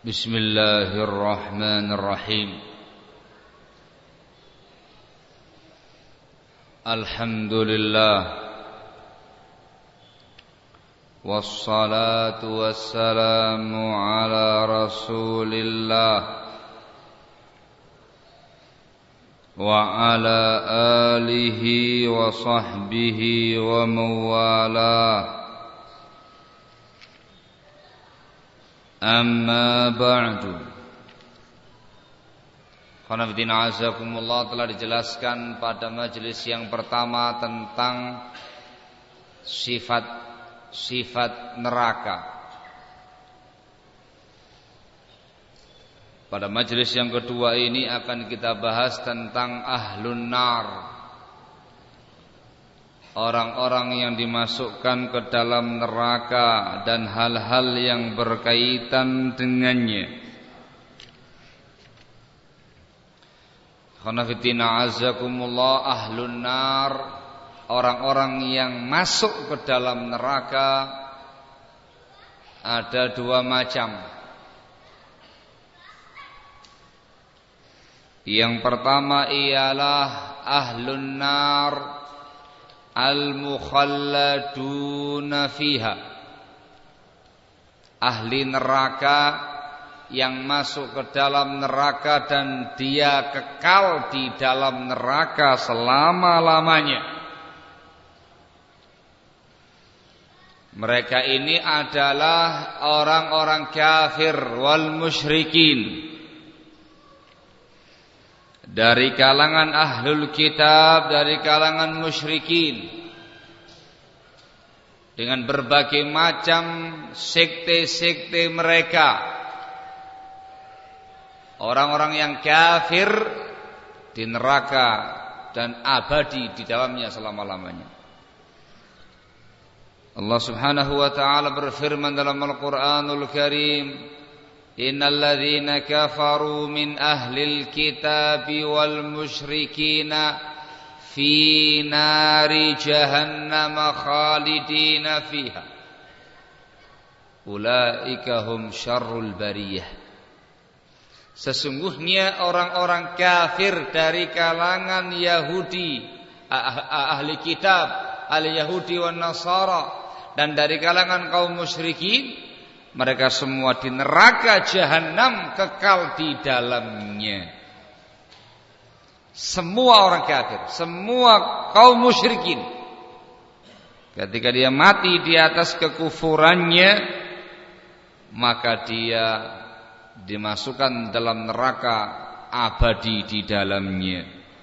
Bismillahirrahmanirrahim. Alhamdulillah, wassalatu wassalamu ala rasulillah wa ala alihi wa sahbihi wa mawalah. Amma ba'du. Khonafidina azakumullah, telah dijelaskan pada majelis yang pertama tentang sifat neraka. Pada majelis yang kedua ini akan kita bahas tentang ahlun nar, orang-orang yang dimasukkan ke dalam neraka dan hal-hal yang berkaitan dengannya. Khonafidina azakumullah, ahlun nar, orang-orang yang masuk ke dalam neraka ada dua macam. Yang pertama ialah ahlun nar al-mukhalladuna fiha, ahli neraka yang masuk ke dalam neraka dan dia kekal di dalam neraka selama-lamanya. Mereka ini adalah orang-orang kafir wal musyrikin, dari kalangan ahlul kitab, dari kalangan musyrikin, dengan berbagai macam sekte-sekte mereka. Orang-orang yang kafir di neraka dan abadi di dalamnya selama-lamanya. Allah Subhanahu wa ta'ala berfirman dalam Al-Qur'anul Karim, Innal ladzina kafaru min ahlil kitabi wal musyrikina fi nari jahannam khalidina fiha ulaika hum syarrul bariyah. Sesungguhnya orang-orang kafir dari kalangan Yahudi, ahli kitab, ahli Yahudi wan Nasara, dan dari kalangan kaum musyrikin, mereka semua di neraka jahanam kekal di dalamnya. Semua orang kafir, semua kaum musyrikin, ketika dia mati di atas kekufurannya, maka dia dimasukkan dalam neraka abadi di dalamnya.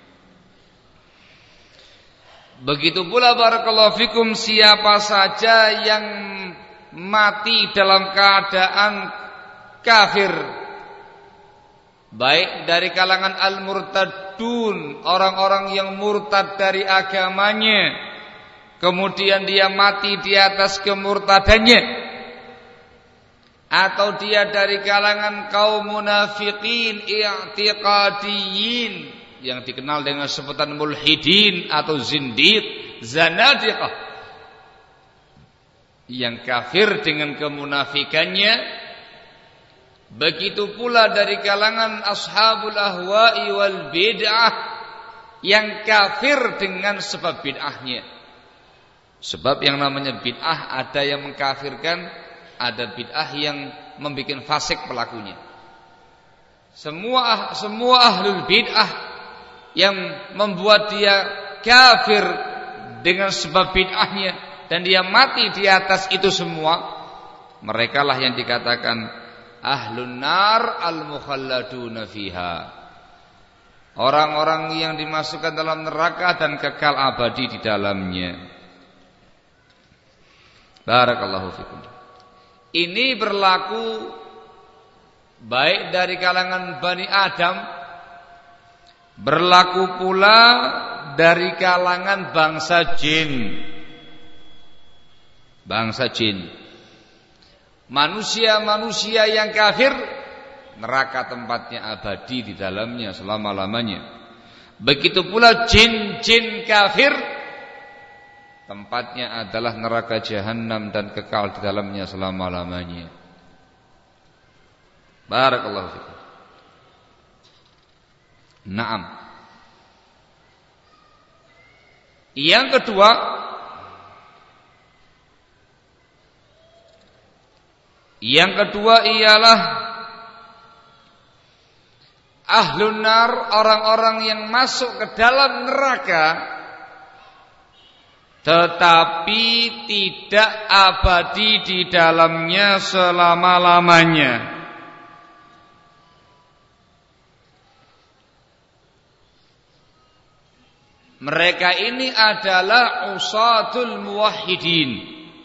Begitu pula barakallahu fikum, siapa saja yang mati dalam keadaan kafir, baik dari kalangan al-murtadun, orang-orang yang murtad dari agamanya, kemudian dia mati di atas kemurtadannya, atau dia dari kalangan kaum munafiqin i'tiqadiyin yang dikenal dengan sebutan mulhidin atau zindiq, zanadiqah, yang kafir dengan kemunafikannya. Begitu pula dari kalangan ashabul ahwa'i wal bid'ah, yang kafir dengan sebab bid'ahnya. Sebab yang namanya bid'ah ada yang mengkafirkan, ada bid'ah yang membuat fasik pelakunya. Semua ahlul bid'ah yang membuat dia kafir dengan sebab bid'ahnya dan dia mati di atas itu semua, merekalah yang dikatakan ahlun nar al-mukhalladuna fiha, orang-orang yang dimasukkan dalam neraka dan kekal abadi di dalamnya. Barakallahu fikum. Ini berlaku baik dari kalangan Bani Adam, berlaku pula dari kalangan bangsa jin. Bangsa jin, manusia-manusia yang kafir, neraka tempatnya abadi di dalamnya selama-lamanya. Begitu pula jin-jin kafir, tempatnya adalah neraka jahanam dan kekal di dalamnya selama-lamanya. Barakallahu fikum. Naam. Yang kedua ialah ahlun nar, orang-orang yang masuk ke dalam neraka tetapi tidak abadi di dalamnya selama-lamanya. Mereka ini adalah usatul muwahhidin,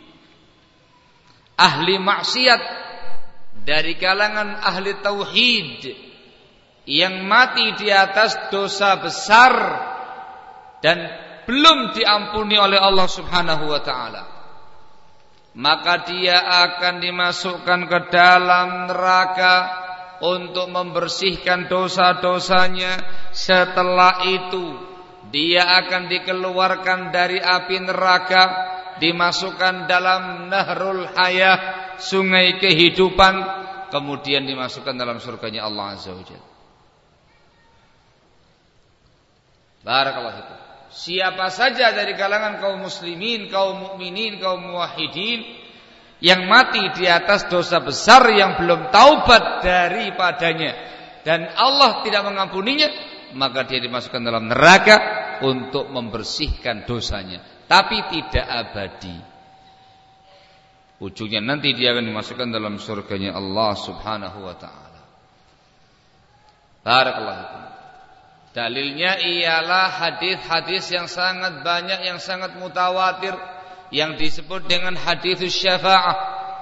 ahli maksiat dari kalangan ahli tauhid yang mati di atas dosa besar dan belum diampuni oleh Allah Subhanahu wa taala. Maka dia akan dimasukkan ke dalam neraka untuk membersihkan dosa-dosanya. Setelah itu dia akan dikeluarkan dari api neraka, dimasukkan dalam nahrul hayah, sungai kehidupan, kemudian dimasukkan dalam surganya Allah Azza wa Jalla. Barakallahu fikum. Siapa saja dari kalangan kaum muslimin, kaum mukminin, kaum muwahhidin yang mati di atas dosa besar yang belum taubat daripadanya dan Allah tidak mengampuninya, maka dia dimasukkan dalam neraka untuk membersihkan dosanya, tapi tidak abadi. Ujungnya nanti dia akan dimasukkan dalam surganya Allah Subhanahu wa taala. Barakallahu fikum. Dalilnya ialah hadis-hadis yang sangat banyak, yang sangat mutawatir, yang disebut dengan hadis syafa'ah.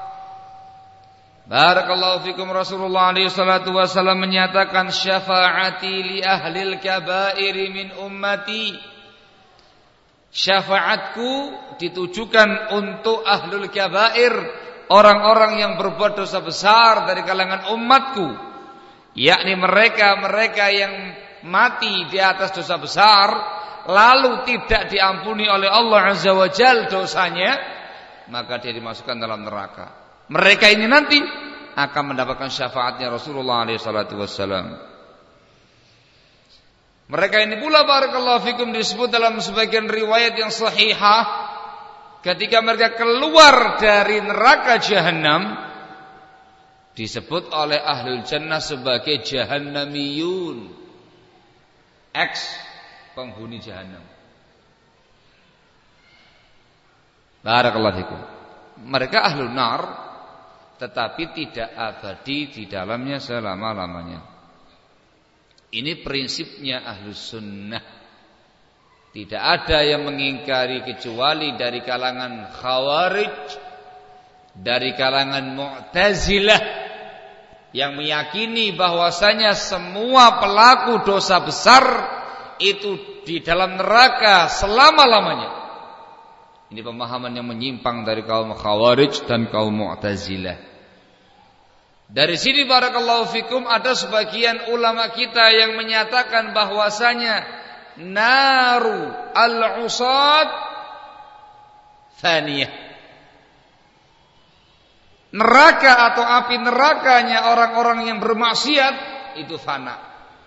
Barakallahu fikum. Rasulullah alaihi salatu wasallam menyatakan, syafa'ati li ahlil kabairi min ummati. Syafaatku ditujukan untuk ahlul kabair, orang-orang yang berbuat dosa besar dari kalangan umatku, yakni mereka yang mati di atas dosa besar lalu tidak diampuni oleh Allah Azza wa Jalla dosanya, maka dia dimasukkan dalam neraka. Mereka ini nanti akan mendapatkan syafaatnya Rasulullah alaihi salatu wassalam. Mereka ini pula barakallahu fikum disebut dalam sebagian riwayat yang sahihah, ketika mereka keluar dari neraka jahanam disebut oleh ahlul jannah sebagai jahannamiyun, ex penghuni jahanam. Barakallahu fikum. Mereka ahlun nar tetapi tidak abadi di dalamnya selama-lamanya. Ini prinsipnya ahlus sunnah. Tidak ada yang mengingkari kecuali dari kalangan khawarij, dari kalangan mu'tazilah, yang meyakini bahwasanya semua pelaku dosa besar itu di dalam neraka selama-lamanya. Ini pemahaman yang menyimpang dari kaum Khawarij dan kaum Mu'tazilah. Dari sini barakallahu fikum ada sebagian ulama kita yang menyatakan bahwasanya naru al-usad thaniyah, neraka atau api nerakanya orang-orang yang bermaksiat itu fana.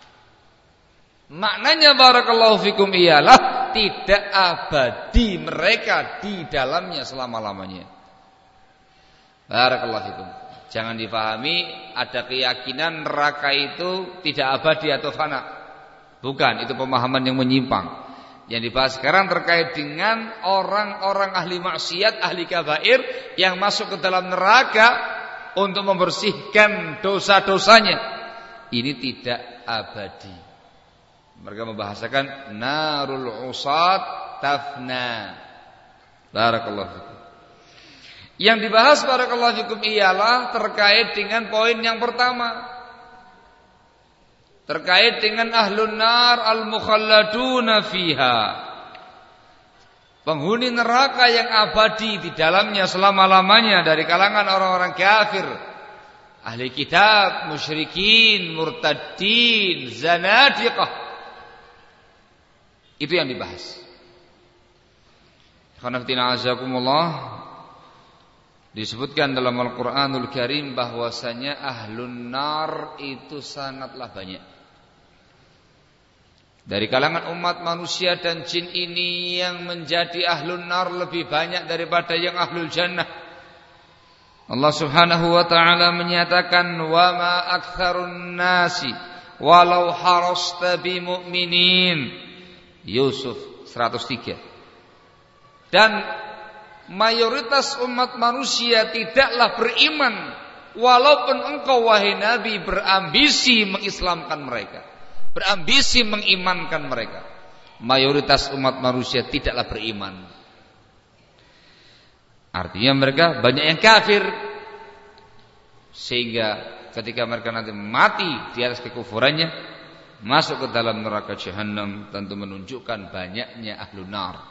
Maknanya barakallahu fikum ialah tidak abadi mereka di dalamnya selama-lamanya. Barakallahu fikum. Jangan dipahami ada keyakinan neraka itu tidak abadi atau fana. Bukan, itu pemahaman yang menyimpang. Yang dibahas sekarang terkait dengan orang-orang ahli maksiat, ahli kabair yang masuk ke dalam neraka untuk membersihkan dosa-dosanya. Ini tidak abadi. Mereka membahasakan narul usad tafna. Barakallahu fikum. Yang dibahas barakallahu fikum ialah terkait dengan poin yang pertama, terkait dengan ahlun nar al-mukhalladuna fiha, penghuni neraka yang abadi di dalamnya selama-lamanya dari kalangan orang-orang kafir, ahli kitab, musyrikin, murtaddin, zanadiqah. Itu yang dibahas. Khonaftina azakumullah. Disebutkan dalam Al-Qur'anul Karim bahwasanya ahlun nar itu sangatlah banyak. Dari kalangan umat manusia dan jin ini yang menjadi ahlun nar lebih banyak daripada yang ahlul jannah. Allah Subhanahu wa ta'ala menyatakan, wa ma aktsarun nasi walau harasta bimu'minin. Yusuf 103. Dan mayoritas umat manusia tidaklah beriman walaupun engkau wahai Nabi berambisi mengislamkan mereka, berambisi mengimankan mereka. Mayoritas umat manusia tidaklah beriman. Artinya mereka banyak yang kafir, sehingga ketika mereka nanti mati di atas kekufurannya, masuk ke dalam neraka jahanam, tentu menunjukkan banyaknya ahlun nar.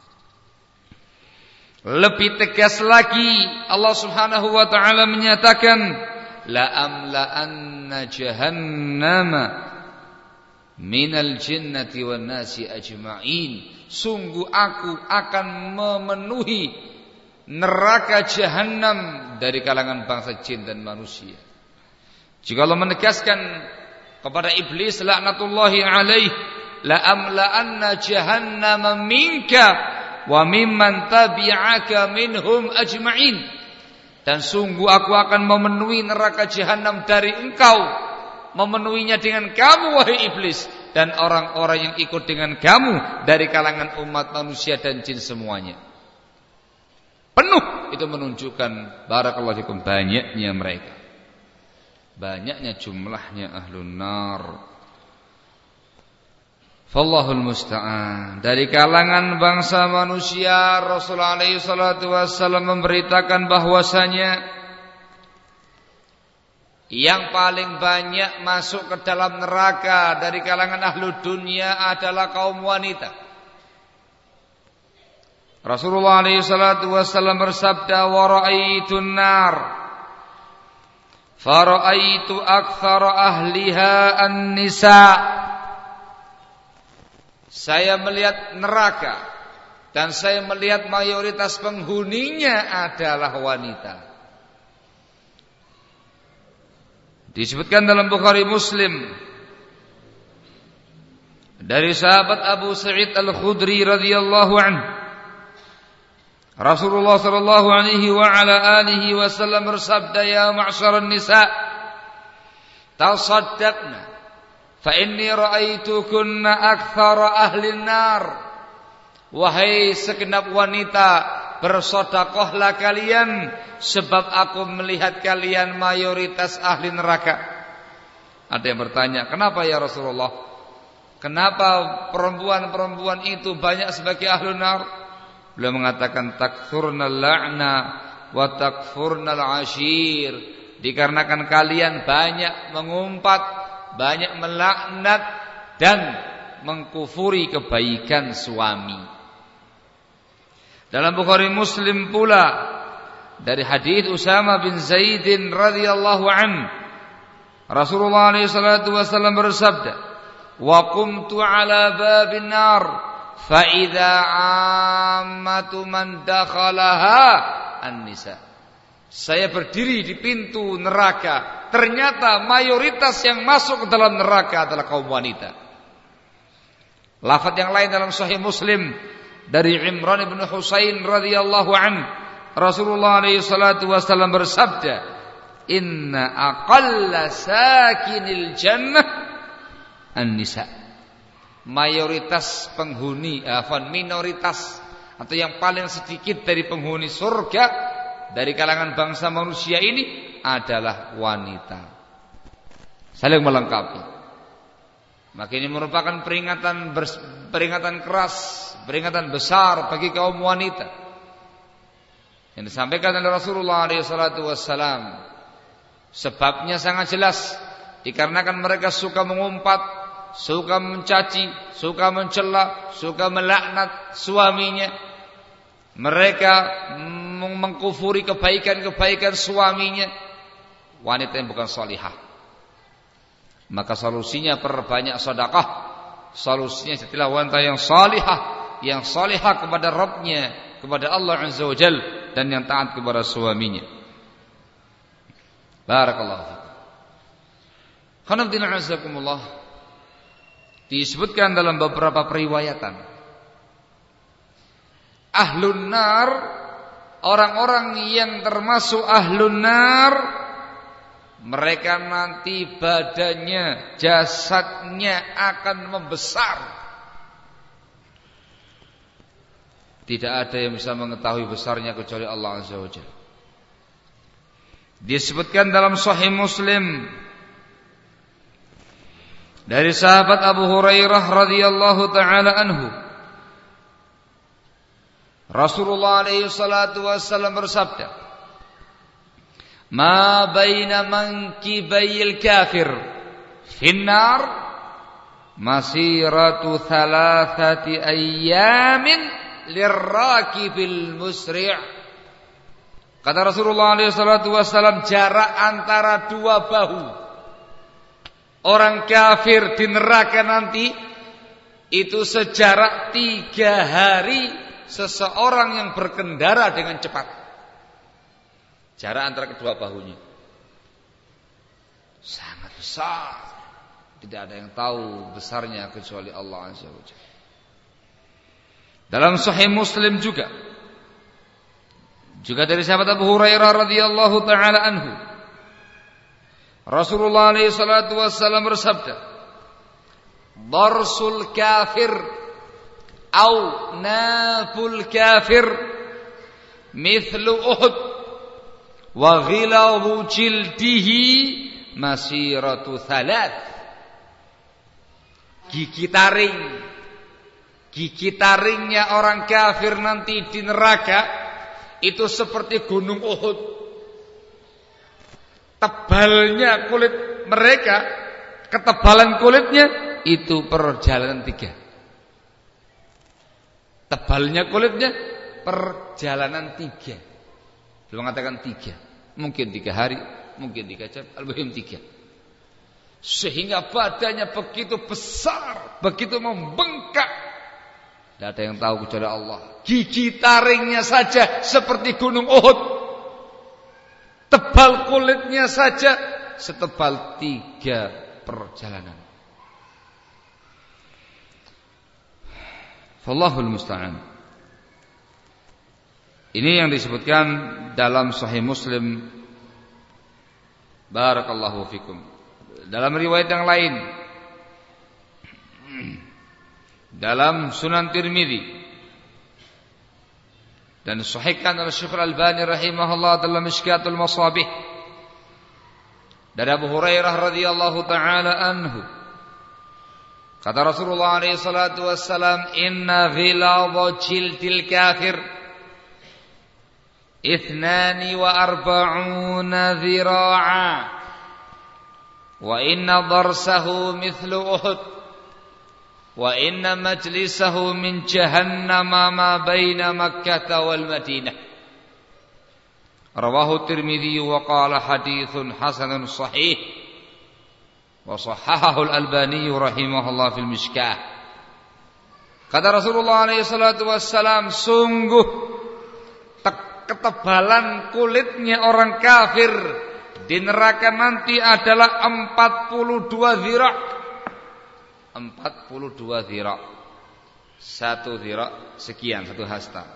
Lebih tegas lagi Allah Subhanahu wa ta'ala menyatakan, la amla'anna jahannama minal jinnati wan nasi ajma'in. Sungguh aku akan memenuhi neraka jahanam dari kalangan bangsa jin dan manusia. Jika Allah menegaskan kepada iblis laknatullahi alaih, la amla'anna jahannama minka wa mimman tabi'aka minhum ajma'in. Dan sungguh aku akan memenuhi neraka jahanam dari engkau, memenuhinya dengan kamu wahai iblis, dan orang-orang yang ikut dengan kamu dari kalangan umat manusia dan jin semuanya. Penuh. Itu menunjukkan barakallahu fikum banyaknya mereka, banyaknya jumlahnya ahlun nar. Wallahul musta'an. Dari kalangan bangsa manusia, Rasulullah alaihi salatu wassalam memberitakan bahwasanya yang paling banyak masuk ke dalam neraka dari kalangan ahlu dunia adalah kaum wanita. Rasulullah alaihi salatu wassalam bersabda, wa ra'aitun nar fa ra'aitu aktsara ahliha an-nisa. Saya melihat neraka dan saya melihat mayoritas penghuninya adalah wanita. Disebutkan dalam Bukhari Muslim dari sahabat Abu Sa'id Al-Khudri radhiyallahu anhu, Rasulullah sallallahu alaihi wa ala alihi wasallam bersabda, ya ma'syaran nisa, tasaddaqna fa inni ra'aitukunna aktsara ahlin nar. Wahai segenap wanita, bersedekahlah kalian, sebab aku melihat kalian mayoritas ahli neraka. Ada yang bertanya, kenapa ya Rasulullah? Kenapa perempuan-perempuan itu banyak sebagai ahli nar? Beliau mengatakan, takfurnal la'na wa takfurnal ashir. Dikarenakan kalian banyak mengumpat, banyak melaknat dan mengkufuri kebaikan suami. Dalam Bukhari Muslim pula dari hadis Usama bin Zaidin radhiyallahu an, Rasulullah alaihi salatu wasallam bersabda, wa qumtu ala babin nar fa idza ammatu man dakhalaha an-nisa. Saya berdiri di pintu neraka, ternyata mayoritas yang masuk ke dalam neraka adalah kaum wanita. Lafaz yang lain dalam Sahih Muslim dari Imran bin Husain radhiyallahu an, Rasulullah alaihi salatu wasallam bersabda, inna aqalla sakinil jannah an-nisa. Mayoritas penghuni, minoritas atau yang paling sedikit dari penghuni surga dari kalangan bangsa manusia ini adalah wanita. Saling melengkapi. Maka ini merupakan peringatan keras, peringatan besar bagi kaum wanita yang disampaikan oleh Rasulullah SAW. Sebabnya sangat jelas, dikarenakan mereka suka mengumpat, suka mencaci, suka mencela, suka melaknat suaminya. Mereka mengkufuri kebaikan-kebaikan suaminya. Wanita yang bukan salihah. Maka solusinya perbanyak sedekah. Solusinya setelah wanita yang salihah kepada Rabbnya, kepada Allah Azza wa Jalla. dan yang taat kepada suaminya. Barakallahu fikum. Khonafdina azakumullah. Disebutkan dalam beberapa periwayatan, ahlun nar, orang-orang yang termasuk ahlun nar, mereka nanti badannya, jasadnya akan membesar. Tidak ada yang bisa mengetahui besarnya kecuali Allah Azza wa Jalla. Disebutkan dalam Sahih Muslim dari sahabat Abu Hurairah radhiyallahu taala anhu, Rasulullah alaihi salatu wasallam bersabda, "Ma baina mankibayil kafir finnar masiratu thalathati ayyamin lirrakibil musri'." Kata Rasulullah SAW, jarak antara dua bahu orang kafir di neraka nanti itu sejarak 3 hari seseorang yang berkendara dengan cepat. Jarak antara kedua bahunya sangat besar. Tidak ada yang tahu besarnya kecuali Allah Azza wa Jalla. Dalam Sahih Muslim juga dari sahabat Abu Hurairah radhiyallahu taala anhu, Rasulullah alaihi salatu wasallam bersabda, "Darsul kafir au naful kafir mithlu Uhud wa ghilahu jildihi masiratu thalath." Gigi taringnya orang kafir nanti di neraka itu seperti gunung Uhud. Tebalnya kulit mereka, ketebalan kulitnya itu perjalanan 3. Tebalnya kulitnya perjalanan 3. Belum mengatakan 3. Mungkin 3 hari, mungkin 3 jam, al-muhim 3. Sehingga badannya begitu besar, begitu membengkak. Tidak ada yang tahu kecuali Allah. Gigi taringnya saja seperti gunung Uhud. Tebal kulitnya saja setebal 3 perjalanan. Wallahul musta'an. Ini yang disebutkan dalam Sahih Muslim. Barakallahu fikum. Dalam riwayat yang lain, dalam Sunan Tirmidzi dan disahihkan oleh Syekh Al-Albani rahimahullah dalam Mishkatul Masabih dari Abu Hurairah radhiyallahu taala anhu, kata Rasulullah alaihi salatu wassalam, "Inna ghiladha jildil kafir 42 dhira'a wa inna darsahu mithlu Uhud wa inna majlisahu min jahannama ma baina Makkah wal Madinah." Rawahu Tirmidzi wa qala haditsun hasanun sahih wa sahahahu Al-Albani rahimahullah fil Mishkah. Kata Rasulullah alaihi salatu wassalam, sungguh ketebalan kulitnya orang kafir di neraka nanti adalah 42 dhira'. 42 dhira'. 1 dhira' sekian, 1 hasta.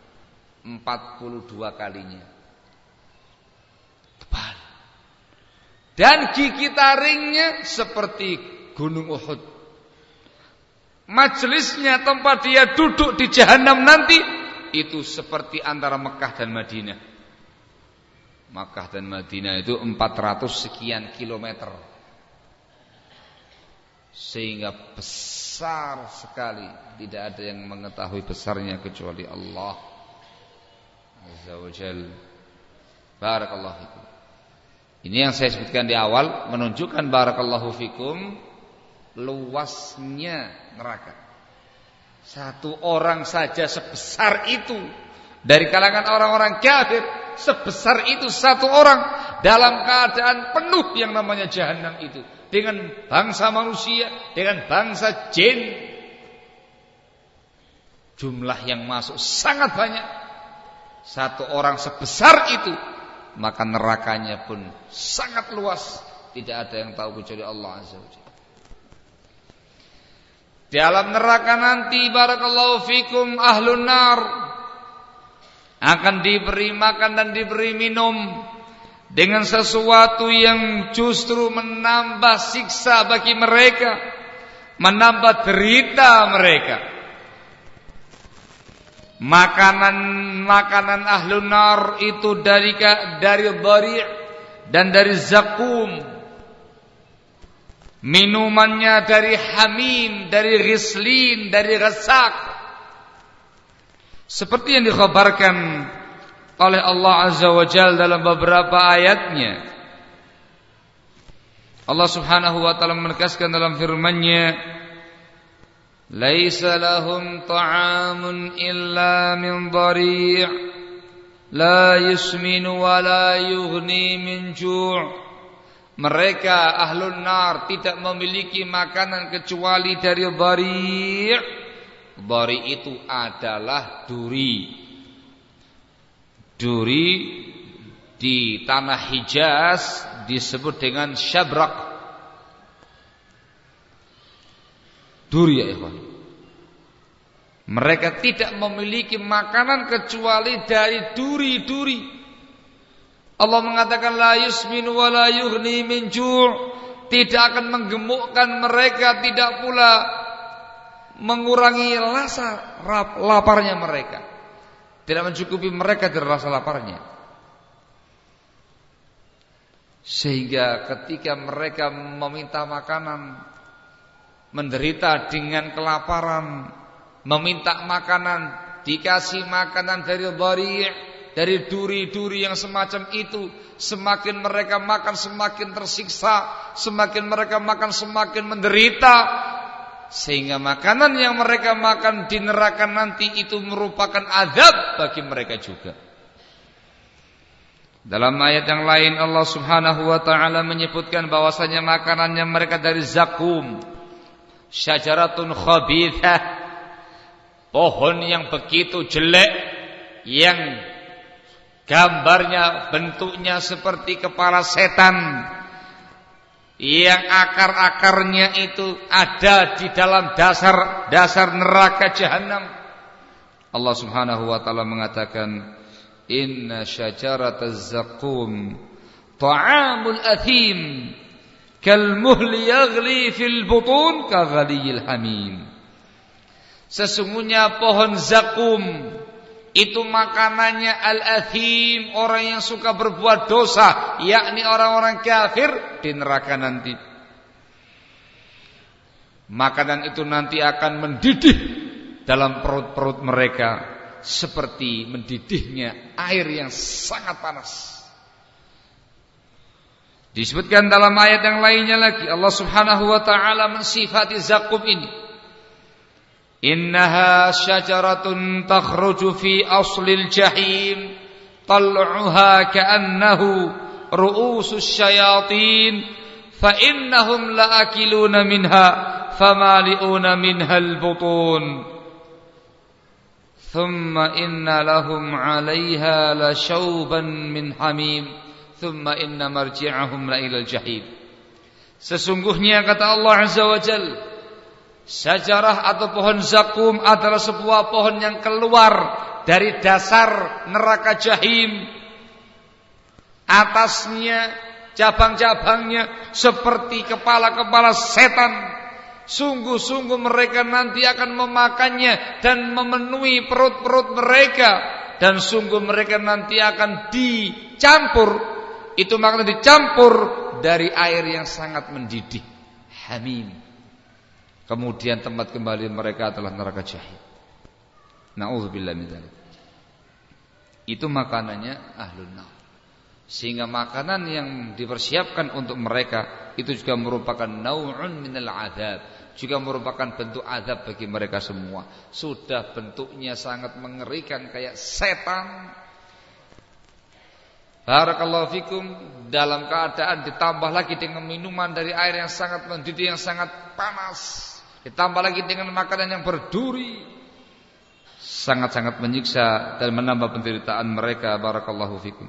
42 kalinya. Tebal. Dan gigi taringnya seperti gunung Uhud. Majelisnya tempat dia duduk di jahanam nanti itu seperti antara Mekah dan Madinah. Makkah dan Madinah itu 400 sekian kilometer. Sehingga besar sekali. Tidak ada yang mengetahui besarnya kecuali Allah Azza wa Jalla. Barakallahu fikum. Ini yang saya sebutkan di awal menunjukkan barakallahu fikum luasnya neraka. Satu orang saja sebesar itu dari kalangan orang-orang kafir, sebesar itu satu orang dalam keadaan penuh yang namanya jahanam itu, dengan bangsa manusia, dengan bangsa jin. Jumlah yang masuk sangat banyak. satu orang sebesar itu, maka nerakanya pun sangat luas. Tidak ada yang tahu kecuali Allah Azza wa Jalla. Di alam neraka nanti barakallahu fikum ahlun nar akan diberi makan dan diberi minum dengan sesuatu yang justru menambah siksa bagi mereka, menambah derita mereka. Makanan ahlun nar itu dari dhari' dan dari zakum. Minumannya dari hamim, dari ghislin, dari ghasak. Seperti yang dikhabarkan oleh Allah Azza wa Jalla dalam beberapa ayatnya. Allah Subhanahu wa taala menegaskan dalam firman-Nya, "Laisa lahum ta'amun illa min dhari' la yusminu wa la yughni min ju'." Mereka ahlun nar tidak memiliki makanan kecuali dari dhari'. Dhari' itu adalah duri. Duri di tanah Hijaz disebut dengan syabrak. Duri ya ikhwan. Mereka tidak memiliki makanan kecuali dari duri-duri. Allah mengatakan la yusminu wa la yughni min ju', tidak akan menggemukkan mereka, tidak pula mengurangi rasa laparnya mereka. Tidak mencukupi mereka dari rasa laparnya. Sehingga ketika mereka meminta makanan, menderita dengan kelaparan, meminta makanan, dikasih makanan dari dhari', dari duri-duri yang semacam itu, semakin mereka makan semakin tersiksa, semakin mereka makan semakin menderita, sehingga makanan yang mereka makan di neraka nanti itu merupakan azab bagi mereka juga. Dalam ayat yang lain Allah Subhanahu wa taala menyebutkan bahwasanya makanannya mereka dari zakum, syajaratun khabithah, pohon yang begitu jelek, yang gambarnya, bentuknya seperti kepala setan, yang akar-akarnya itu ada di dalam dasar neraka jahanam. Allah Subhanahu wa taala mengatakan, "Inna syajarataz zakum ta'amul athim kal muhli yaghli fil butun ka ghaliyil hamim." Sesungguhnya pohon zakum itu makanannya al-athim, orang yang suka berbuat dosa, yakni orang-orang kafir di neraka nanti. Makanan itu nanti akan mendidih dalam perut-perut mereka seperti mendidihnya air yang sangat panas. Disebutkan dalam ayat yang lainnya lagi, Allah Subhanahu wa taala mensifati zakum ini, "Innaha syajaratun takhruju fi aslil jahim tal'uha ka'annahu ru'usus syayatin fa innahum la'akiluna minha famali'una minhal butun thumma inna lahum 'alayha lashawban min hamim thumma inna marji'ahum la ilal jahim." Sesungguhnya kata Allah Azza wa Jalla, syajarah atau pohon zakum adalah sebuah pohon yang keluar dari dasar neraka jahim. Atasnya, cabang-cabangnya seperti kepala-kepala setan. Sungguh-sungguh mereka nanti akan memakannya dan memenuhi perut-perut mereka. Dan sungguh mereka nanti akan dicampur. Itu makna dicampur dari air yang sangat mendidih, hamim. Kemudian tempat kembali mereka adalah neraka jahim. Na'udzubillah min dzalik. Itu makanannya ahlun nar. Sehingga makanan yang dipersiapkan untuk mereka itu juga merupakan nau'un minal azab, juga merupakan bentuk azab bagi mereka semua. Sudah bentuknya sangat mengerikan kayak setan. Barakallahu fikum, dalam keadaan ditambah lagi dengan minuman dari air yang sangat mendidih, yang sangat panas, ditambah lagi dengan makanan yang berduri, sangat-sangat menyiksa dan menambah penderitaan mereka. Barakallahu fikum.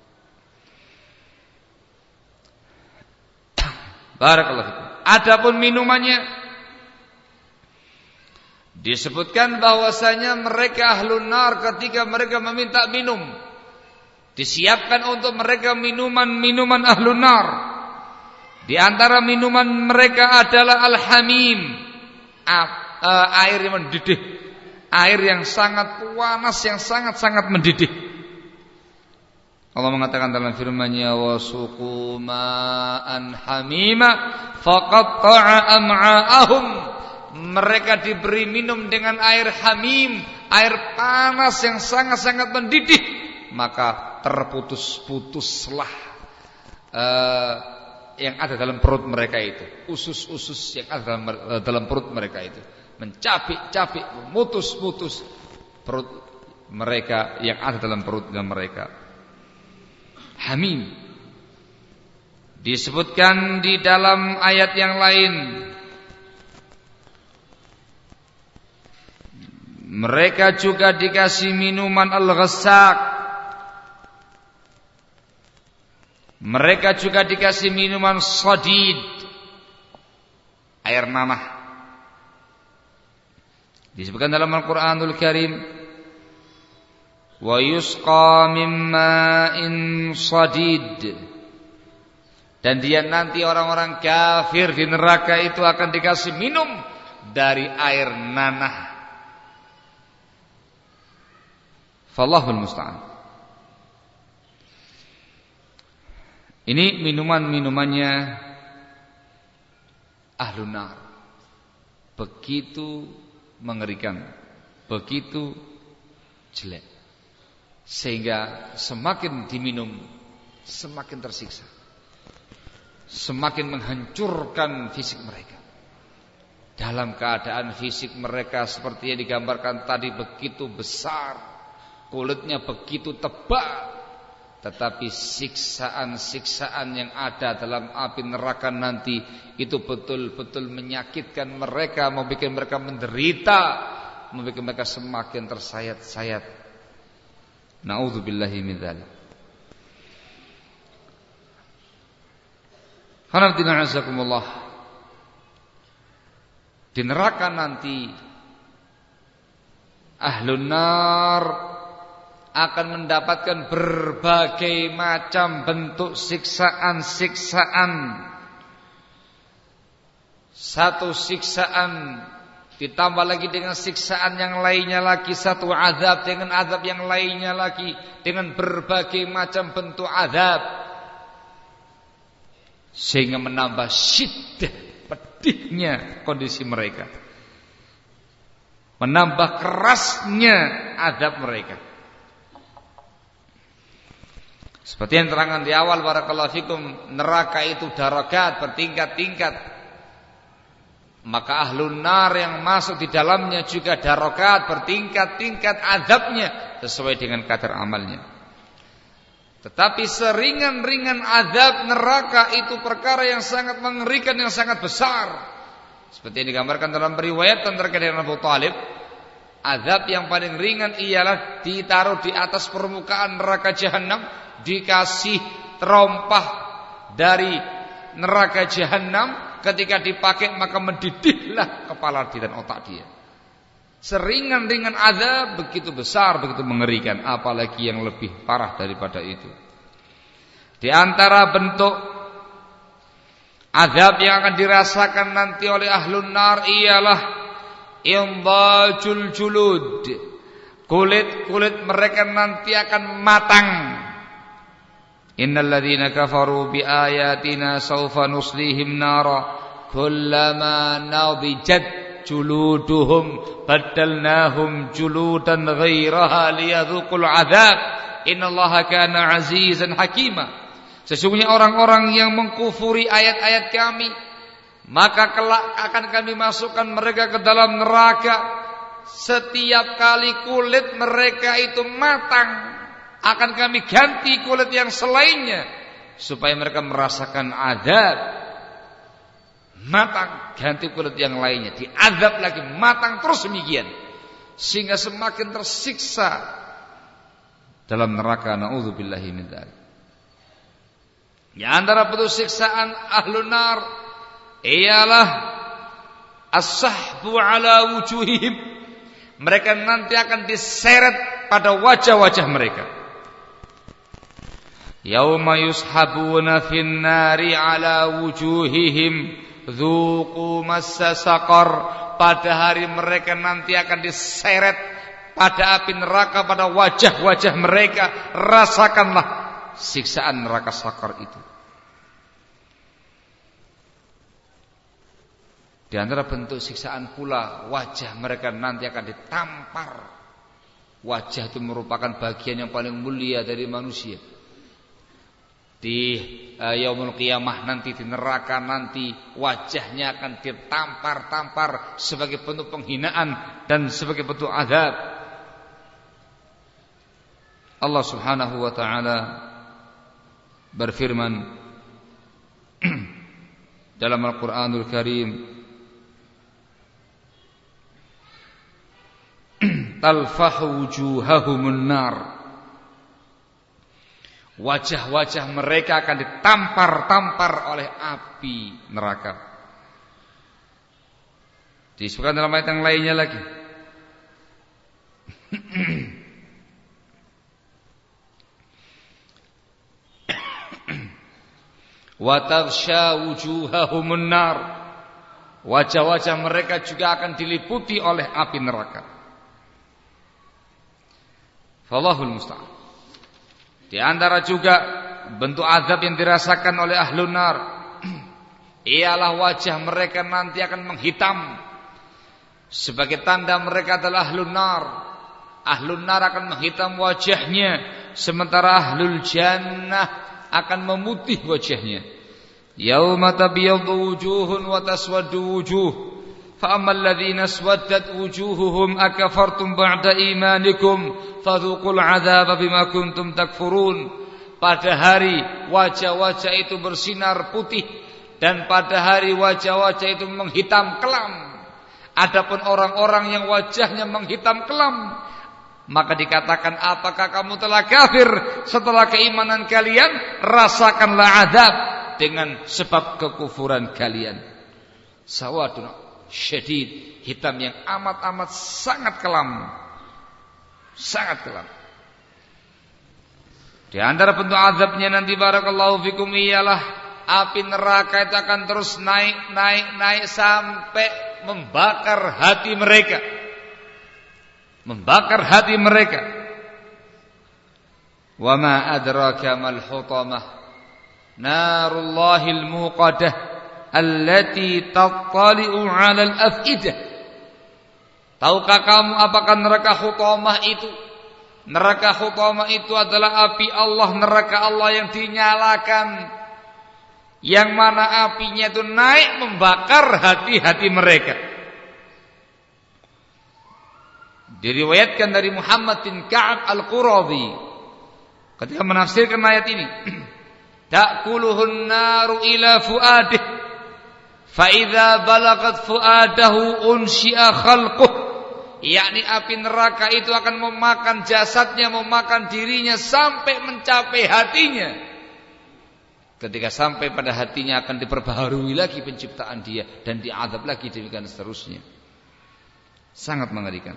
Barakallahu fikum. Adapun minumannya, disebutkan bahwasanya mereka ahlun nar ketika mereka meminta minum, disiapkan untuk mereka minuman-minuman ahlun nar. Di antara minuman mereka adalah al-hamim, air yang mendidih, air yang sangat panas, yang sangat-sangat mendidih. Allah mengatakan dalam firman-Nya, wasuqu ma'an hamima faqatta'a am'a'ahum. Mereka diberi minum dengan air hamim, air panas yang sangat-sangat mendidih, maka terputus-putuslah yang ada dalam perut mereka itu, usus-usus yang ada dalam perut mereka itu, mencapik-capik, memutus-putus perut mereka yang ada dalam perutnya mereka. Hamim disebutkan di dalam ayat yang lain, mereka juga dikasih minuman al-ghassaq. Mereka juga dikasih minuman sadid, air nanah. Disebutkan dalam Al-Qur'anul Karim, wa yusqa min ma'in sadid. Dan dia nanti orang-orang kafir di neraka itu akan dikasih minum dari air nanah. Fallahul musta'an. Ini minuman-minumannya ahlun nar. Begitu mengerikan, begitu jelek, sehingga semakin diminum semakin tersiksa, semakin menghancurkan fisik mereka. Dalam keadaan fisik mereka seperti yang digambarkan tadi, begitu besar, kulitnya begitu tebal, tetapi siksaan-siksaan yang ada dalam api neraka nanti itu betul-betul menyakitkan mereka, membuat mereka menderita, membuat mereka semakin tersayat-sayat. Na'udzubillahi min dzalik. Hanafdina azakumullah. Di neraka nanti ahlun nar akan mendapatkan berbagai macam bentuk siksaan-siksaan. Satu siksaan ditambah lagi dengan siksaan yang lainnya lagi, satu azab dengan azab yang lainnya lagi, dengan berbagai macam bentuk azab, sehingga menambah syiddah, pedihnya kondisi mereka, menambah kerasnya azab mereka. Seperti yang terangkan di awal, barakallahu fikum, neraka itu darakat, bertingkat-tingkat. Maka ahlun nar yang masuk di dalamnya juga darakat, bertingkat-tingkat azabnya sesuai dengan kadar amalnya. Tetapi seringan-ringan azab neraka itu perkara yang sangat mengerikan, yang sangat besar. Seperti yang digambarkan dalam riwayat terkait dengan Abu Talib, azab yang paling ringan ialah ditaruh di atas permukaan neraka jahanam, dikasih terompah dari neraka jahanam, ketika dipakai maka mendidihlah kepala dia dan otak dia. Seringan-ringan azab begitu besar, begitu mengerikan, apalagi yang lebih parah daripada itu. Di antara bentuk azab yang akan dirasakan nanti oleh ahlun nar ialah indajul julud. Kulit mereka nanti akan matang. Innal ladzina kafaru bi ayatina sawfa nuslihim nara kullama nadijat juluduhum badalnahum juludan ghairaha liyadhuqul adzab innallaha kana azizan hakima. Sesungguhnya orang-orang yang mengkufuri ayat-ayat kami, maka kelak akan kami masukkan mereka ke dalam neraka. Setiap kali kulit mereka itu matang, akan kami ganti kulit yang selainnya, supaya mereka merasakan azab. Matang, ganti kulit yang lainnya, diazab lagi, matang terus demikian, sehingga semakin tersiksa dalam neraka. Na'udzubillahi min dzalik. Di antara bentuk siksaan ahlun nar ialah as-sahbu ala wujuhihim. Mereka nanti akan diseret pada wajah-wajah mereka. Yauma yushabuna fin nari ala wujuhihim dzuqu massa saqar. Pada hari mereka nanti akan diseret pada api neraka pada wajah-wajah mereka. Rasakanlah siksaan neraka sakar itu. Di antara bentuk siksaan pula, wajah mereka nanti akan ditampar. Wajah itu merupakan bagian yang paling mulia dari manusia. Di yaumul qiyamah nanti, di neraka nanti, wajahnya akan ditampar-tampar sebagai bentuk penghinaan dan sebagai bentuk azab. Allah Subhanahu wa taala berfirman dalam Al-Qur'anul Karim, talfahu wujuhahumun nar. Wajah-wajah mereka akan ditampar-tampar oleh api neraka. Disebutkan dalam ayat yang lainnya lagi. Wa taghsha wujuhahumun nar. Wajah-wajah mereka juga akan diliputi oleh api neraka. Wallahul musta'an. Di antara juga bentuk azab yang dirasakan oleh ahlun nar ialah wajah mereka nanti akan menghitam sebagai tanda mereka adalah ahlun nar. Ahlun nar akan menghitam wajahnya, sementara ahlul jannah akan memutih wajahnya. Yauma tabyaddu wujuhun wa taswaddu wujuh. Fa ammal ladzina aswaddat wujuhuhum akafartum ba'da imanikum fadzuqul 'adzaba bima kuntum takfurun. Pada hari wajah-wajah itu bersinar putih dan pada hari wajah-wajah itu menghitam kelam. Adapun orang-orang yang wajahnya menghitam kelam, maka dikatakan, apakah kamu telah kafir setelah keimanan kalian? Rasakanlah azab dengan sebab kekufuran kalian. Sawadun syadid, hitam yang amat-amat sangat kelam. Sangat kelam. Di antara bentuk azabnya nanti barakallahu fikum ialah api neraka itu akan terus naik sampai membakar hati mereka. Membakar hati mereka. Wa ma adraka mal hutamah. Narullahil muqadah allati tattali'u 'alal afidah. Tahukah kamu apakah neraka hutamah itu? Neraka hutamah itu adalah api Allah, neraka Allah yang dinyalakan, yang mana apinya itu naik membakar hati-hati mereka. Diriwayatkan dari Muhammad bin Ka'ab al-Quradhi ketika menafsirkan ayat ini, ta'kuluhun naru ila fuadih fa idza balagat fuadahu unshi'a khalquh. Yakni api neraka itu akan memakan jasadnya, memakan dirinya sampai mencapai hatinya. Ketika sampai pada hatinya akan diperbaharui lagi penciptaan dia dan diazab lagi, demikian seterusnya. Sangat mengerikan.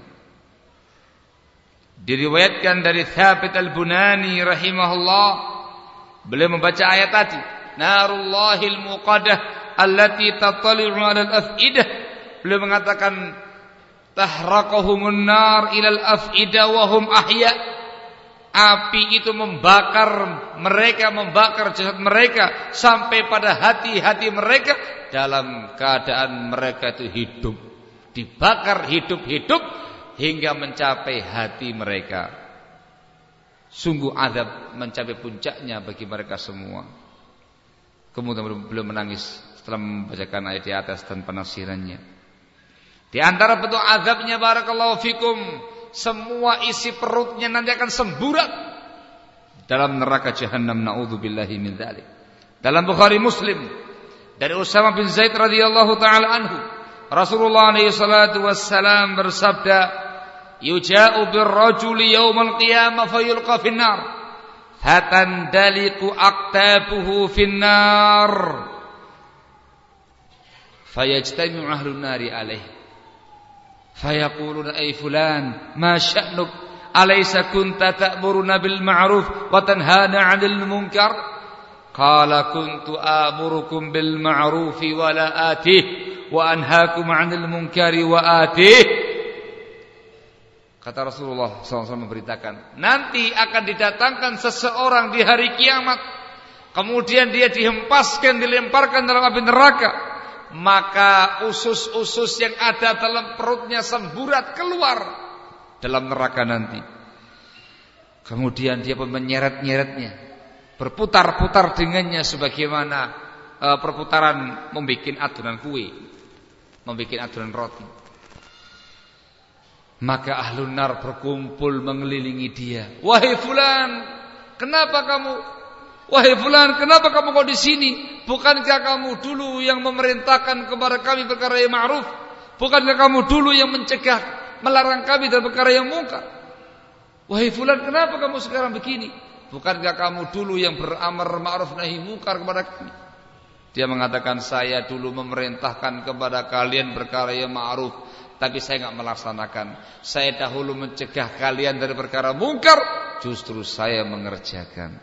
Diriwayatkan dari Thabit al-Bunani rahimahullah, beliau membaca ayat tadi, narullahil muqadah allati tattali'u 'alal afidah. Beliau mengatakan tahraqahumun nar ilal afida wa hum ahya. Api itu membakar mereka, membakar jasad mereka sampai pada hati-hati mereka dalam keadaan mereka itu hidup, dibakar hidup-hidup hingga mencapai hati mereka. Sungguh azab mencapai puncaknya bagi mereka semua. Kemudian beliau menangis setelah membacakan ayat di atas dan penafsirannya. Di antara bentuk azabnya barakallahu fikum, semua isi perutnya nanti akan semburat dalam neraka jahannam. Na'udzubillahi min dzalik. Dalam Bukhari Muslim dari Usama bin Zaid radhiyallahu taala anhu, Rasulullah alaihi salatu wassalam bersabda, yuja'u birrajuli yaumal qiyamah fayulqa finnar fatandaliqu aqtabuhu finnar fayajtami'u ahlun nari alaihi fayaquluna ay fulan ma sya'nuk alaysa kunta ta'muruna bil ma'ruf wa tanhana 'anil munkar qala kuntu amurukum bil ma'rufi wa la atih wa anhaakum 'anil munkari wa atih. Kata Rasulullah SAW memberitakan, nanti akan didatangkan seseorang di hari kiamat, kemudian dia dihempaskan, dilemparkan dalam api neraka, maka usus-usus yang ada dalam perutnya semburat keluar dalam neraka nanti. Kemudian dia pun menyeret-nyeretnya, berputar-putar dengannya sebagaimana perputaran membuat adonan kue, membuat adonan roti. Maka ahlun nar berkumpul mengelilingi dia. Wahai fulan, kenapa kamu? Wahai fulan, kenapa kamu kok di sini? Bukankah kamu dulu yang memerintahkan kepada kami perkara yang ma'ruf? Bukankah kamu dulu yang mencegah, melarang kami dari perkara yang munkar? Wahai fulan, kenapa kamu sekarang begini? Bukankah kamu dulu yang beramar ma'ruf nahi munkar kepada kami? Dia mengatakan, saya dulu memerintahkan kepada kalian perkara yang ma'ruf, tapi saya enggak melaksanakan. Saya dahulu mencegah kalian dari perkara mungkar, justru saya mengerjakan.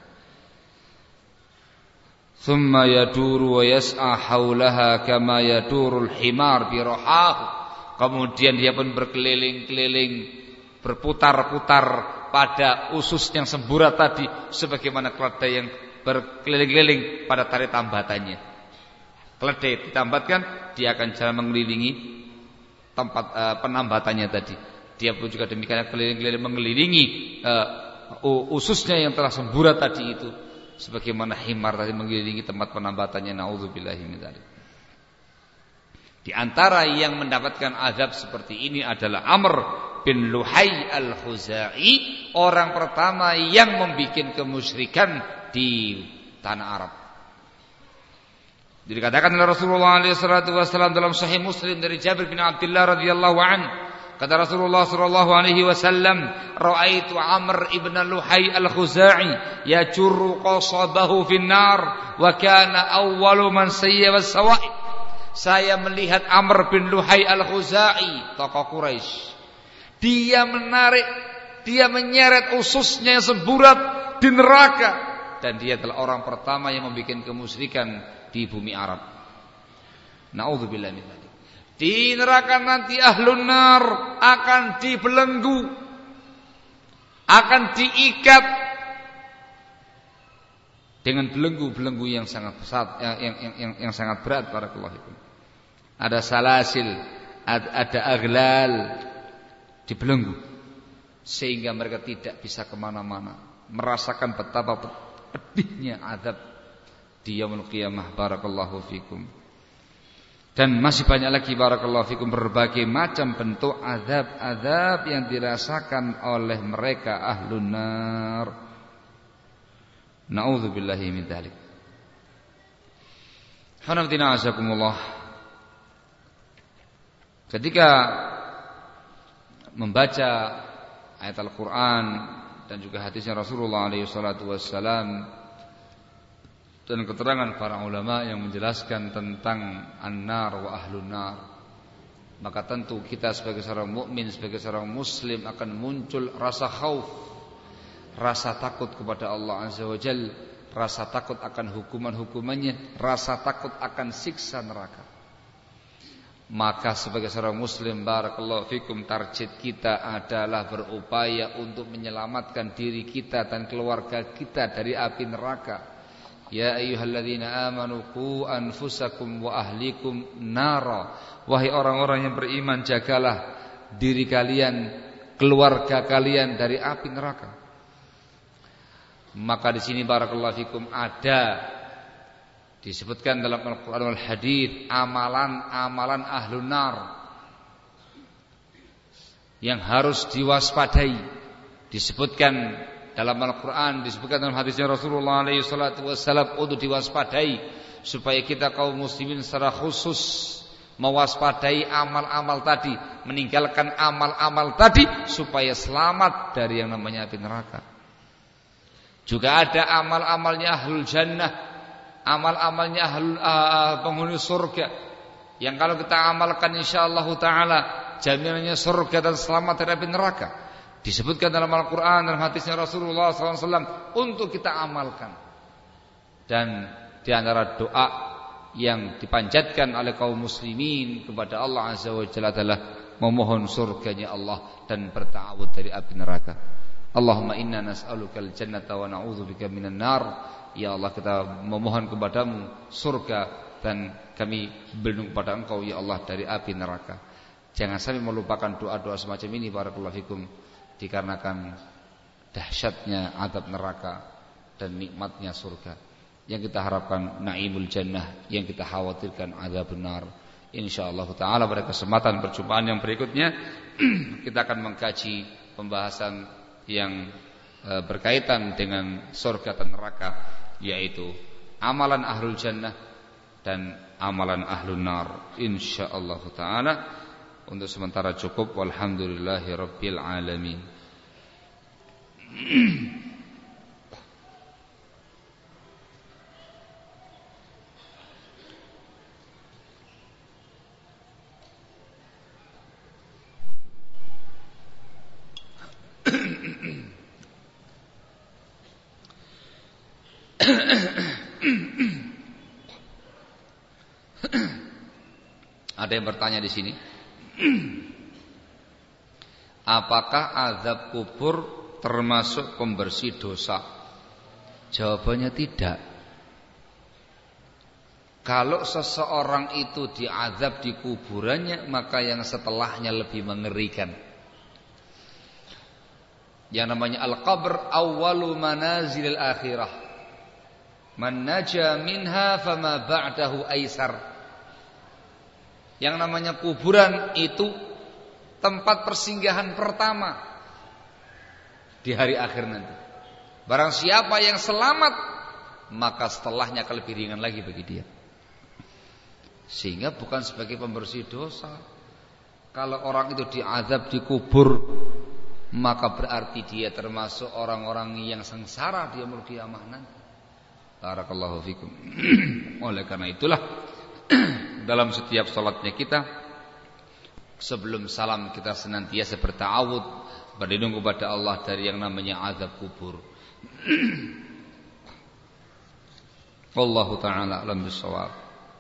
Thumma yaduru wa yas'a haulaha kama yadurul himar bi rahahu. Kemudian dia pun berkeliling-keliling, berputar-putar pada usus yang semburat tadi, sebagaimana keledai yang berkeliling-keliling pada tali tambatannya. Keledai ditambatkan, dia akan jalan mengelilingi tempat penambatannya tadi. Dia pun juga demikian keliling-keliling mengelilingi ususnya yang telah semburat tadi itu, sebagaimana himar tadi mengelilingi tempat penambatannya. Nauzubillahi min dzalik. Di antara yang mendapatkan azab seperti ini adalah Amr bin Luhai al-Khuzai, orang pertama yang membuat kemusyrikan di tanah Arab. Dikatakan oleh Rasulullah SAW dalam Sahih Muslim dari Jabir bin Abdullah radhiyallahu an, kata Rasulullah SAW, "Ra'aitu Amr ibn Luhai al-Khuzai yajurru qasabahu finnar wa kana awwalu man sayyaba as-sawa'id." Saya melihat Amr bin Luhai al-Khuzai, tokoh Quraisy. Dia menyeret ususnya yang semburat di neraka, dan dia adalah orang pertama yang membuat kemusyrikan di bumi Arab. Na'udzubillah min dzalik. Di neraka nanti ahlun nar akan dibelenggu, akan diikat dengan belenggu-belenggu yang sangat besar, yang sangat berat. Barakallahu fikum. Ada salasil, ada aghlal, dibelenggu sehingga mereka tidak bisa kemana-mana, merasakan betapa pedihnya azab di yaumul qiyamah. Barakallahu fikum. Dan masih banyak lagi barakallahu fikum berbagai macam bentuk azab-azab yang dirasakan oleh mereka ahlun nar. Na'udzubillahi min dzalik. Hanaftina azakumullah. Ketika membaca ayat Al-Qur'an dan juga hadisnya Rasulullah alaihi salatu wassalam dan keterangan para ulama yang menjelaskan tentang an-nar wa ahlun nar, maka tentu kita sebagai seorang mukmin, sebagai seorang muslim akan muncul rasa khauf, rasa takut kepada Allah Azza wa Jalla, rasa takut akan hukuman-hukumannya, rasa takut akan siksa neraka. Maka sebagai seorang muslim, barakallahu fikum, target kita adalah berupaya untuk menyelamatkan diri kita dan keluarga kita dari api neraka. Ya ayyuhalladzina amanu qu anfusakum wa ahlikum nara. Wahai orang-orang yang beriman, jagalah diri kalian, keluarga kalian dari api neraka. Maka di sini barakallahu fikum ada disebutkan dalam Al-Qur'an wal Hadits amalan-amalan ahlun nar yang harus diwaspadai. Disebutkan dalam Al-Quran, disebutkan dalam hadisnya Rasulullah SAW untuk diwaspadai, supaya kita kaum muslimin secara khusus mewaspadai amal-amal tadi, meninggalkan amal-amal tadi supaya selamat dari yang namanya api neraka. Juga ada amal-amalnya ahlul jannah, amal-amalnya penghuni surga, yang kalau kita amalkan insyaallah taala jaminannya surga dan selamat dari api neraka. Disebutkan dalam Al-Quran dan hadisnya Rasulullah SAW untuk kita amalkan. Dan di antara doa yang dipanjatkan oleh kaum muslimin kepada Allah Azza wa Jalla adalah memohon surganya Allah dan berta'awud dari api neraka. Allahumma inna nas'alukal jannata wa na'udzubika minan nar. Ya Allah, kita memohon kepadamu surga dan kami berlindung kepada Engkau ya Allah dari api neraka. Jangan sampai melupakan doa-doa semacam ini barakallahu fikum, dikarenakan dahsyatnya azab neraka dan nikmatnya surga. Yang kita harapkan naimul jannah, yang kita khawatirkan azab benar. Insyaallah taala pada kesempatan perjumpaan yang berikutnya kita akan mengkaji pembahasan yang berkaitan dengan surga dan neraka, yaitu amalan ahlul jannah dan amalan ahlun nar. Insyaallah taala. Untuk sementara cukup. Walhamdulillahi rabbil alamin. Ada yang bertanya di sini, apakah azab kubur termasuk pembersih dosa? Jawabannya tidak. Kalau seseorang itu diazab di kuburannya, maka yang setelahnya lebih mengerikan. Yang namanya al-qabr awwalu manazilil akhirah. Man naja minha fama ba'dahu aisar. Yang namanya kuburan itu tempat persinggahan pertama di hari akhir nanti. Barang siapa yang selamat, maka setelahnya akan lebih ringan lagi bagi dia. Sehingga bukan sebagai pembersih dosa. Kalau orang itu diazab di kubur, maka berarti dia termasuk orang-orang yang sengsara di yaumul qiyamah nanti. Barakallahu fikum. Oleh karena itulah dalam setiap salatnya kita, sebelum salam kita senantiasa berta'awud, berlindung kepada Allah dari yang namanya azab kubur. Wallahu ta'ala a'lam bissawab.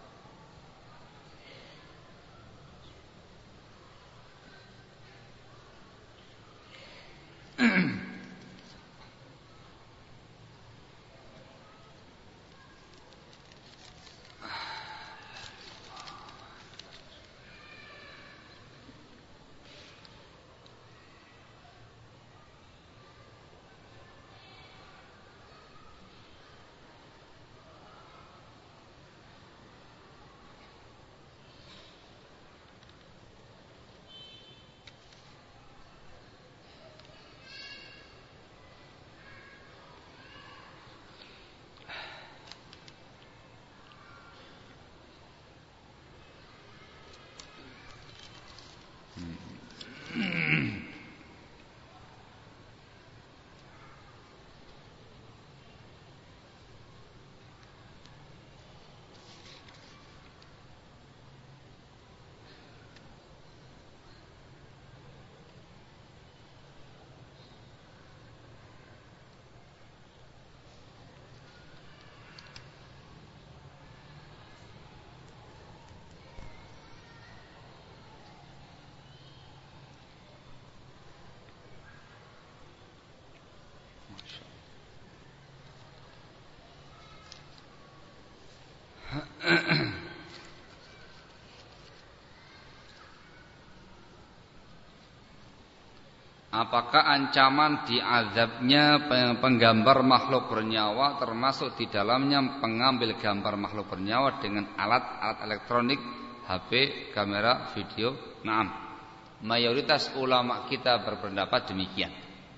Apakah ancaman diazabnya penggambar makhluk bernyawa termasuk di dalamnya pengambil gambar makhluk bernyawa dengan alat-alat elektronik, HP, kamera, video? Naam. Mayoritas ulama kita berpendapat demikian.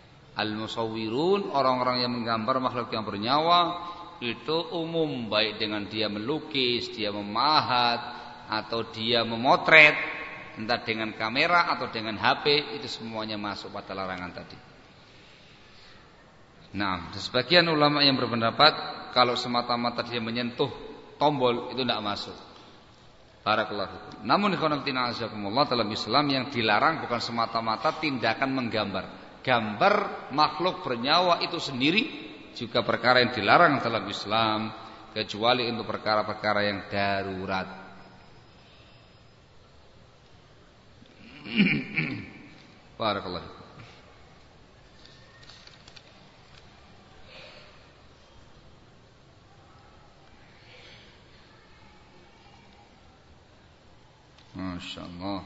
Al-musawwirun, orang-orang yang menggambar makhluk yang bernyawa, itu umum, baik dengan dia melukis, dia memahat, atau dia memotret, entah dengan kamera atau dengan HP, itu semuanya masuk pada larangan tadi. Nah, sebagian ulama yang berpendapat kalau semata-mata dia menyentuh tombol itu tidak masuk. Barakallahu fikum. Namun ikhwan fillah azakumullah, dalam Islam yang dilarang bukan semata-mata tindakan menggambar. Gambar makhluk bernyawa itu sendiri juga perkara yang dilarang dalam Islam, kecuali untuk perkara-perkara yang darurat. Barakallahu fikum. Masya Allah.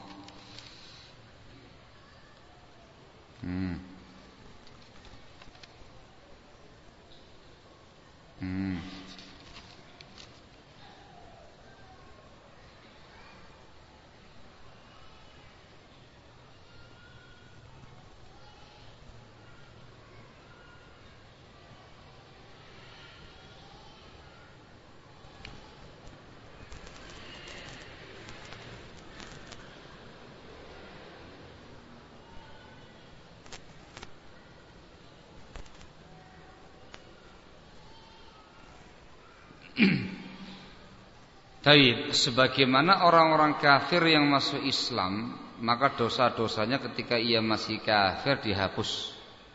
Baik, sebagaimana orang-orang kafir yang masuk Islam, maka dosa-dosanya ketika ia masih kafir dihapus.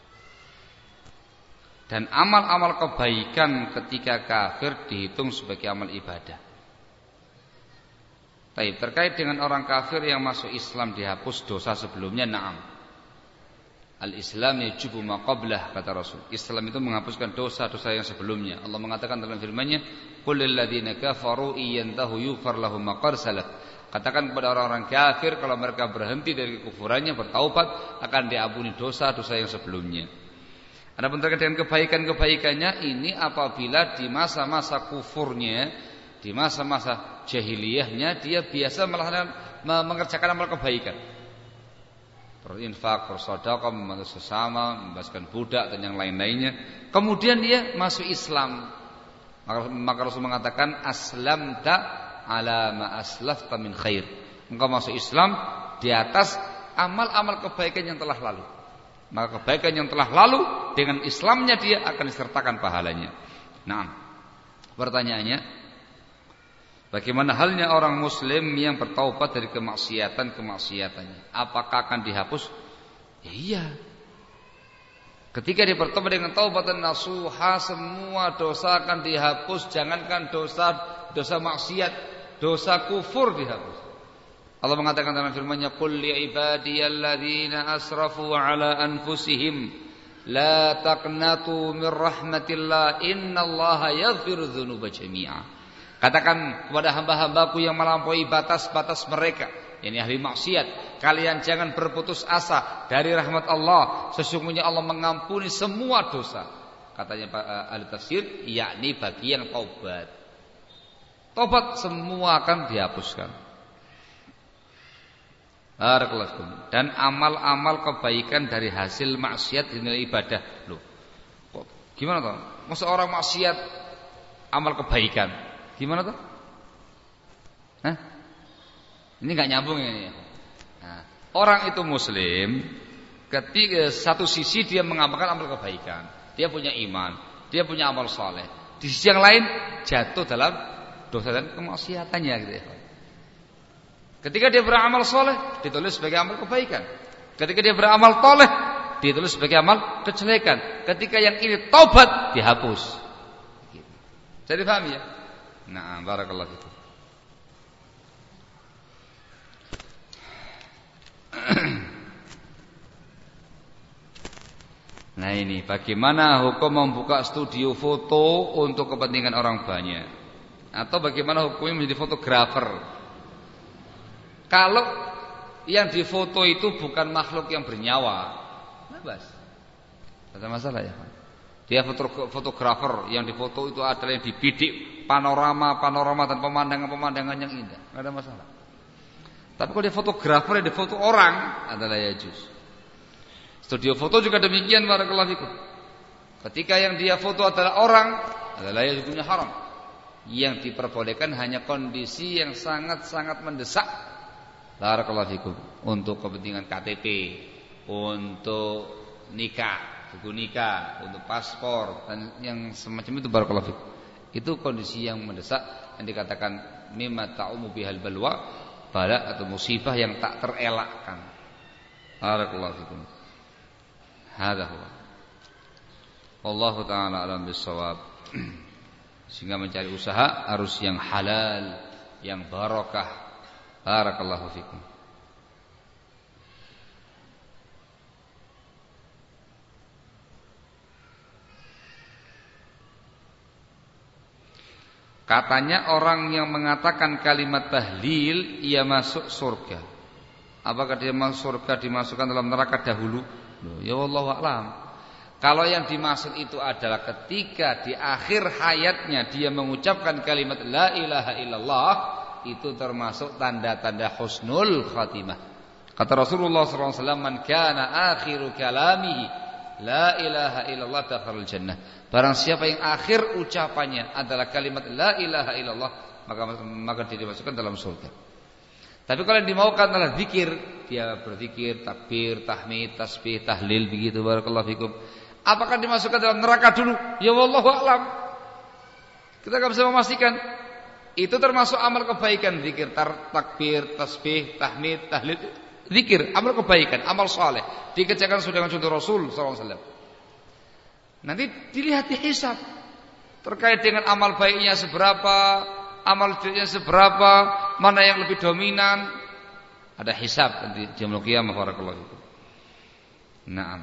Dan amal-amal kebaikan ketika kafir dihitung sebagai amal ibadah. Baik, terkait dengan orang kafir yang masuk Islam dihapus dosa sebelumnya, na'am. Al-Islam yajubu ma qablah, kata Rasul. Islam itu menghapuskan dosa-dosa yang sebelumnya. Allah mengatakan dalam firman-Nya, "Qul lil ladzina kafaru iyantahu yughfar lahum ma qad salaf." Katakan kepada orang-orang kafir kalau mereka berhenti dari kekufurannya, bertaubat, akan diampuni dosa-dosa yang sebelumnya. Adapun terkait dengan kebaikan-kebaikannya, ini apabila di masa-masa kufurnya, di masa-masa jahiliyahnya, dia biasa mengerjakan amal kebaikan. Berinfak, bersedekah, membantu sesama, membebaskan budak dan yang lain-lainnya. Kemudian dia masuk Islam. Maka Rasul mengatakan, aslamta ala ma aslafta min khair. Engkau masuk Islam di atas amal-amal kebaikan yang telah lalu. Maka kebaikan yang telah lalu dengan Islamnya dia akan disertakan pahalanya. Nah, pertanyaannya, bagaimana halnya orang muslim yang bertaubat dari kemaksiatannya? Apakah akan dihapus? Ya, iya. Ketika dia bertobat dengan taubatan nasuha, semua dosa akan dihapus. Jangankan dosa maksiat, dosa kufur dihapus. Allah mengatakan dalam firman-Nya, "Qul li ibadiyalladzina asrafu ala anfusihim la taqnatu min rahmatillah innallaha yaghfiru dzunuba jami'a." Katakan kepada hamba-hambaku yang melampaui batas-batas mereka, yakni ahli maksiat, kalian jangan berputus asa dari rahmat Allah. Sesungguhnya Allah mengampuni semua dosa. Katanya ahli tafsir, yakni bagi yang taubat. Taubat semua akan dihapuskan. Barakallahu. Dan amal-amal kebaikan dari hasil maksiat dinilai ibadah. Loh, kok gimana toh? Masa orang maksiat amal kebaikan? Gimana tuh? Hah? Ini nggak nyambung ini. Nah, orang itu muslim, ketika satu sisi dia mengamalkan amal kebaikan, dia punya iman, dia punya amal saleh. Di sisi yang lain jatuh dalam dosa dan kemaksiatannya gitu ya. Ketika dia beramal saleh, ditulis sebagai amal kebaikan. Ketika dia beramal toleh, ditulis sebagai amal kejelekan. Ketika yang ini taubat, dihapus. Jadi paham ya? Nah, barakallahu fikum. Nah ini, bagaimana hukum membuka studio foto untuk kepentingan orang banyak? Atau bagaimana hukumnya menjadi fotografer? Kalau yang difoto itu bukan makhluk yang bernyawa, bebas. Tidak ada masalah ya. Dia fotografer, yang difoto itu adalah yang dibidik panorama dan pemandangan yang indah, tidak ada masalah. Tapi kalau dia fotografer, dia foto orang, adalah yajuz. Studio foto juga demikian, barakallahu fikum. Ketika yang dia foto adalah orang, adalah yajuznya haram. Yang diperbolehkan hanya kondisi yang sangat-sangat mendesak. Barakallahu fikum. Untuk kepentingan KTP, untuk nikah, buku nikah, untuk paspor dan yang semacam itu, barakallahu fikum. Itu kondisi yang mendesak yang dikatakan mimma ta'umu bihal balwa, bala atau musibah yang tak terelakkan. Barakallahu fikum. Hadza huwa. Wallahu taala alam bissawab. Sehingga mencari usaha harus yang halal, yang barakah. Barakallahu fikum. Katanya orang yang mengatakan kalimat tahlil ia masuk surga. Apakah dia masuk surga dimasukkan dalam neraka dahulu? Ya wallahu a'lam. Kalau yang dimaksud itu adalah ketika di akhir hayatnya dia mengucapkan kalimat la ilaha illallah, itu termasuk tanda-tanda husnul khatimah. Kata Rasulullah SAW, man kana akhiru kalamihi la ilaha illallah dakhalal jannah. Barang siapa yang akhir ucapannya adalah kalimat la ilaha illallah, maka dia dimasukkan dalam surga. Tapi kalau yang dimaukan adalah zikir, dia berzikir, takbir, tahmid, tasbih, tahlil, begitu, barakallahu fikum. Apakah dimasukkan dalam neraka dulu? Ya wallahu a'lam. Kita enggak bisa memastikan. Itu termasuk amal kebaikan, zikir, takbir, tasbih, tahmid, tahlil, zikir, amal kebaikan, amal saleh. Dikerjakan sesuai dengan contoh Rasul SAW. Nanti dilihat di hisab terkait dengan amal baiknya seberapa, amal jeleknya seberapa, mana yang lebih dominan. Ada hisab nanti di yaumul qiyamah, barakallahu fikum. Naam.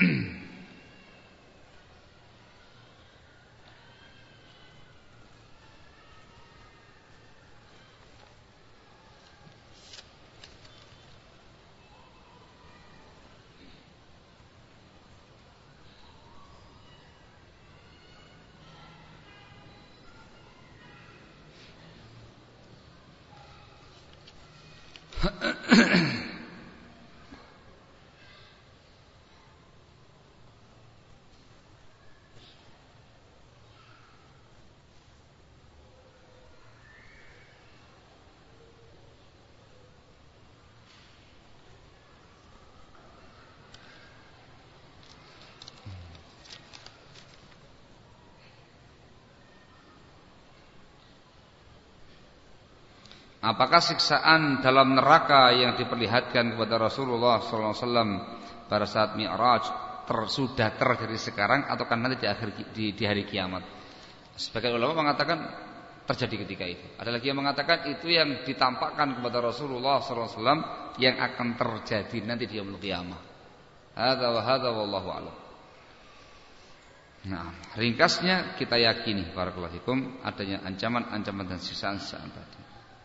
Apakah siksaan dalam neraka yang diperlihatkan kepada Rasulullah SAW pada saat Mi'raj sudah terjadi sekarang ataukah nanti di hari kiamat? Sebagian ulama mengatakan terjadi ketika itu. Ada lagi yang mengatakan itu yang ditampakkan kepada Rasulullah SAW yang akan terjadi nanti di yaumul qiyamah. Hadza wallahu a'lam. Nah, ringkasnya kita yakini barakallahu fikum adanya ancaman-ancaman dan siksaan-siksaan tadi.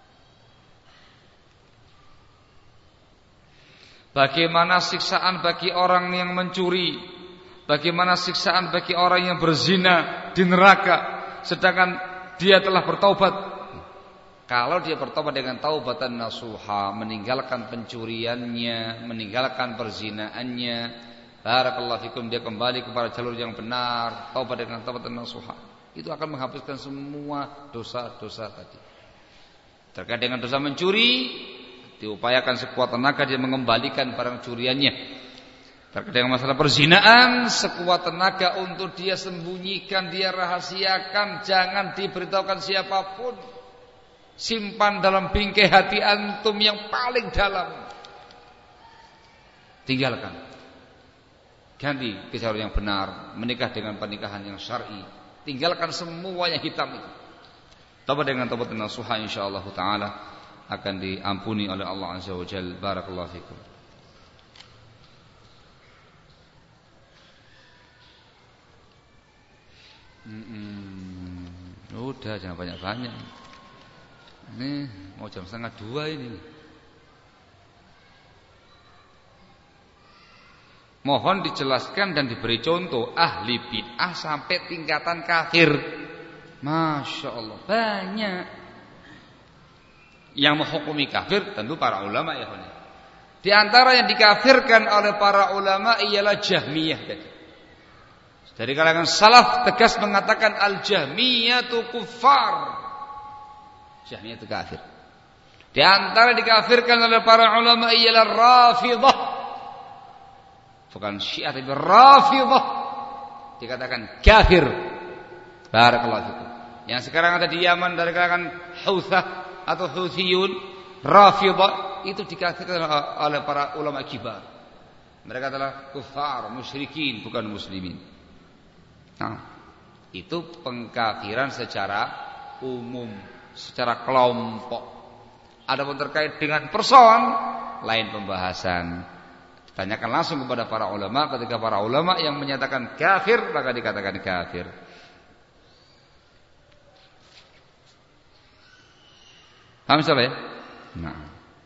Bagaimana siksaan bagi orang yang mencuri? Bagaimana siksaan bagi orang yang berzina di neraka sedangkan dia telah bertaubat? Kalau dia bertaubat dengan taubatan nasuha, meninggalkan pencuriannya, meninggalkan perzinaannya, barakallahu fikum, dia kembali kepada jalur yang benar, taubat dengan taubatan nasuha, itu akan menghapuskan semua dosa-dosa tadi. Terkait dengan dosa mencuri, diupayakan sekuat tenaga dia mengembalikan barang curiannya. Terkait dengan masalah perzinaan, sekuat tenaga untuk dia sembunyikan, dia rahasiakan, jangan diberitahukan siapapun. Simpan dalam bingkai hati antum yang paling dalam. Tinggalkan. Ganti ke jalur yang benar, menikah dengan pernikahan yang syar'i. Tinggalkan semua yang hitam itu. Taubat dengan taubat nasuha insyaallah taala akan diampuni oleh Allah Azza wa Jalla. Barakallahu fikum. Udah jangan banyak-banyak. Ini mau jam 1:30 ini. Mohon dijelaskan dan diberi contoh ahli bid'ah sampai tingkatan kafir. Masya Allah, banyak. Yang menghukumi kafir tentu para ulama ya. Di antara yang dikafirkan oleh para ulama ialah Jahmiyah tadi. Dari kalangan salaf tegas mengatakan al-Jahmiyah itu kufar. Jahmiyah itu kafir. Di antara dikafirkan oleh para ulama ialah Rafidhah. Bukan Syiah tapi Rafidhah. Dikatakan kafir. Barakallahu fikum. Yang sekarang ada di Yaman dari kalangan Houthah atau Houthiyun, Rafidhah itu dikafirkan oleh para ulama kibar. Mereka adalah kufar, musyrikin, bukan muslimin. Nah, itu pengkafiran secara umum, secara kelompok. Adapun terkait dengan person, lain pembahasan. Tanyakan langsung kepada para ulama. Ketika para ulama yang menyatakan kafir, maka dikatakan kafir. Paham siapa ya? Nah.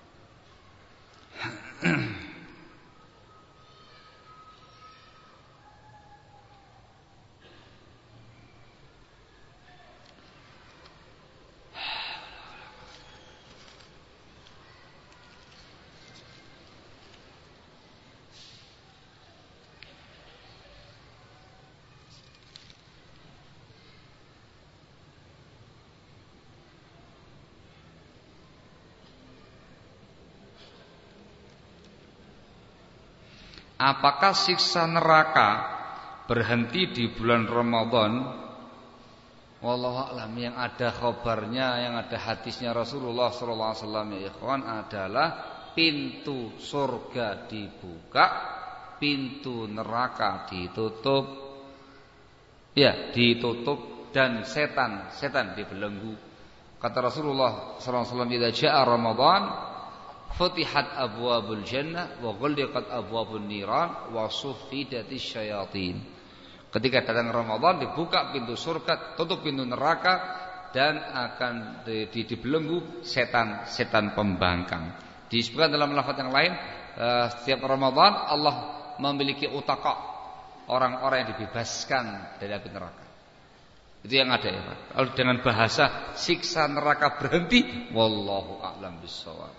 Apakah siksa neraka berhenti di bulan Ramadan? Wallahu a'lam. Yang ada khabarnya, yang ada hadisnya Rasulullah sallallahu alaihi wasallam ya ikhwan adalah pintu surga dibuka, pintu neraka ditutup. Ya, ditutup dan setan dibelenggu. Kata Rasulullah sallallahu alaihi wasallam, "Idza jaa Ramadan futihat abwabul jannah wa ghulliqat abwabun niran wa suffidatis syayatin." Ketika datang Ramadan dibuka pintu surga, tutup pintu neraka dan akan dibelenggu setan-setan pembangkang. Disebutkan dalam lafaz yang lain, setiap Ramadan Allah memiliki utaka, orang-orang yang dibebaskan dari api neraka. Itu yang ada ya Pak. Kalau dengan bahasa siksa neraka berhenti, wallahu a'lam bishawab.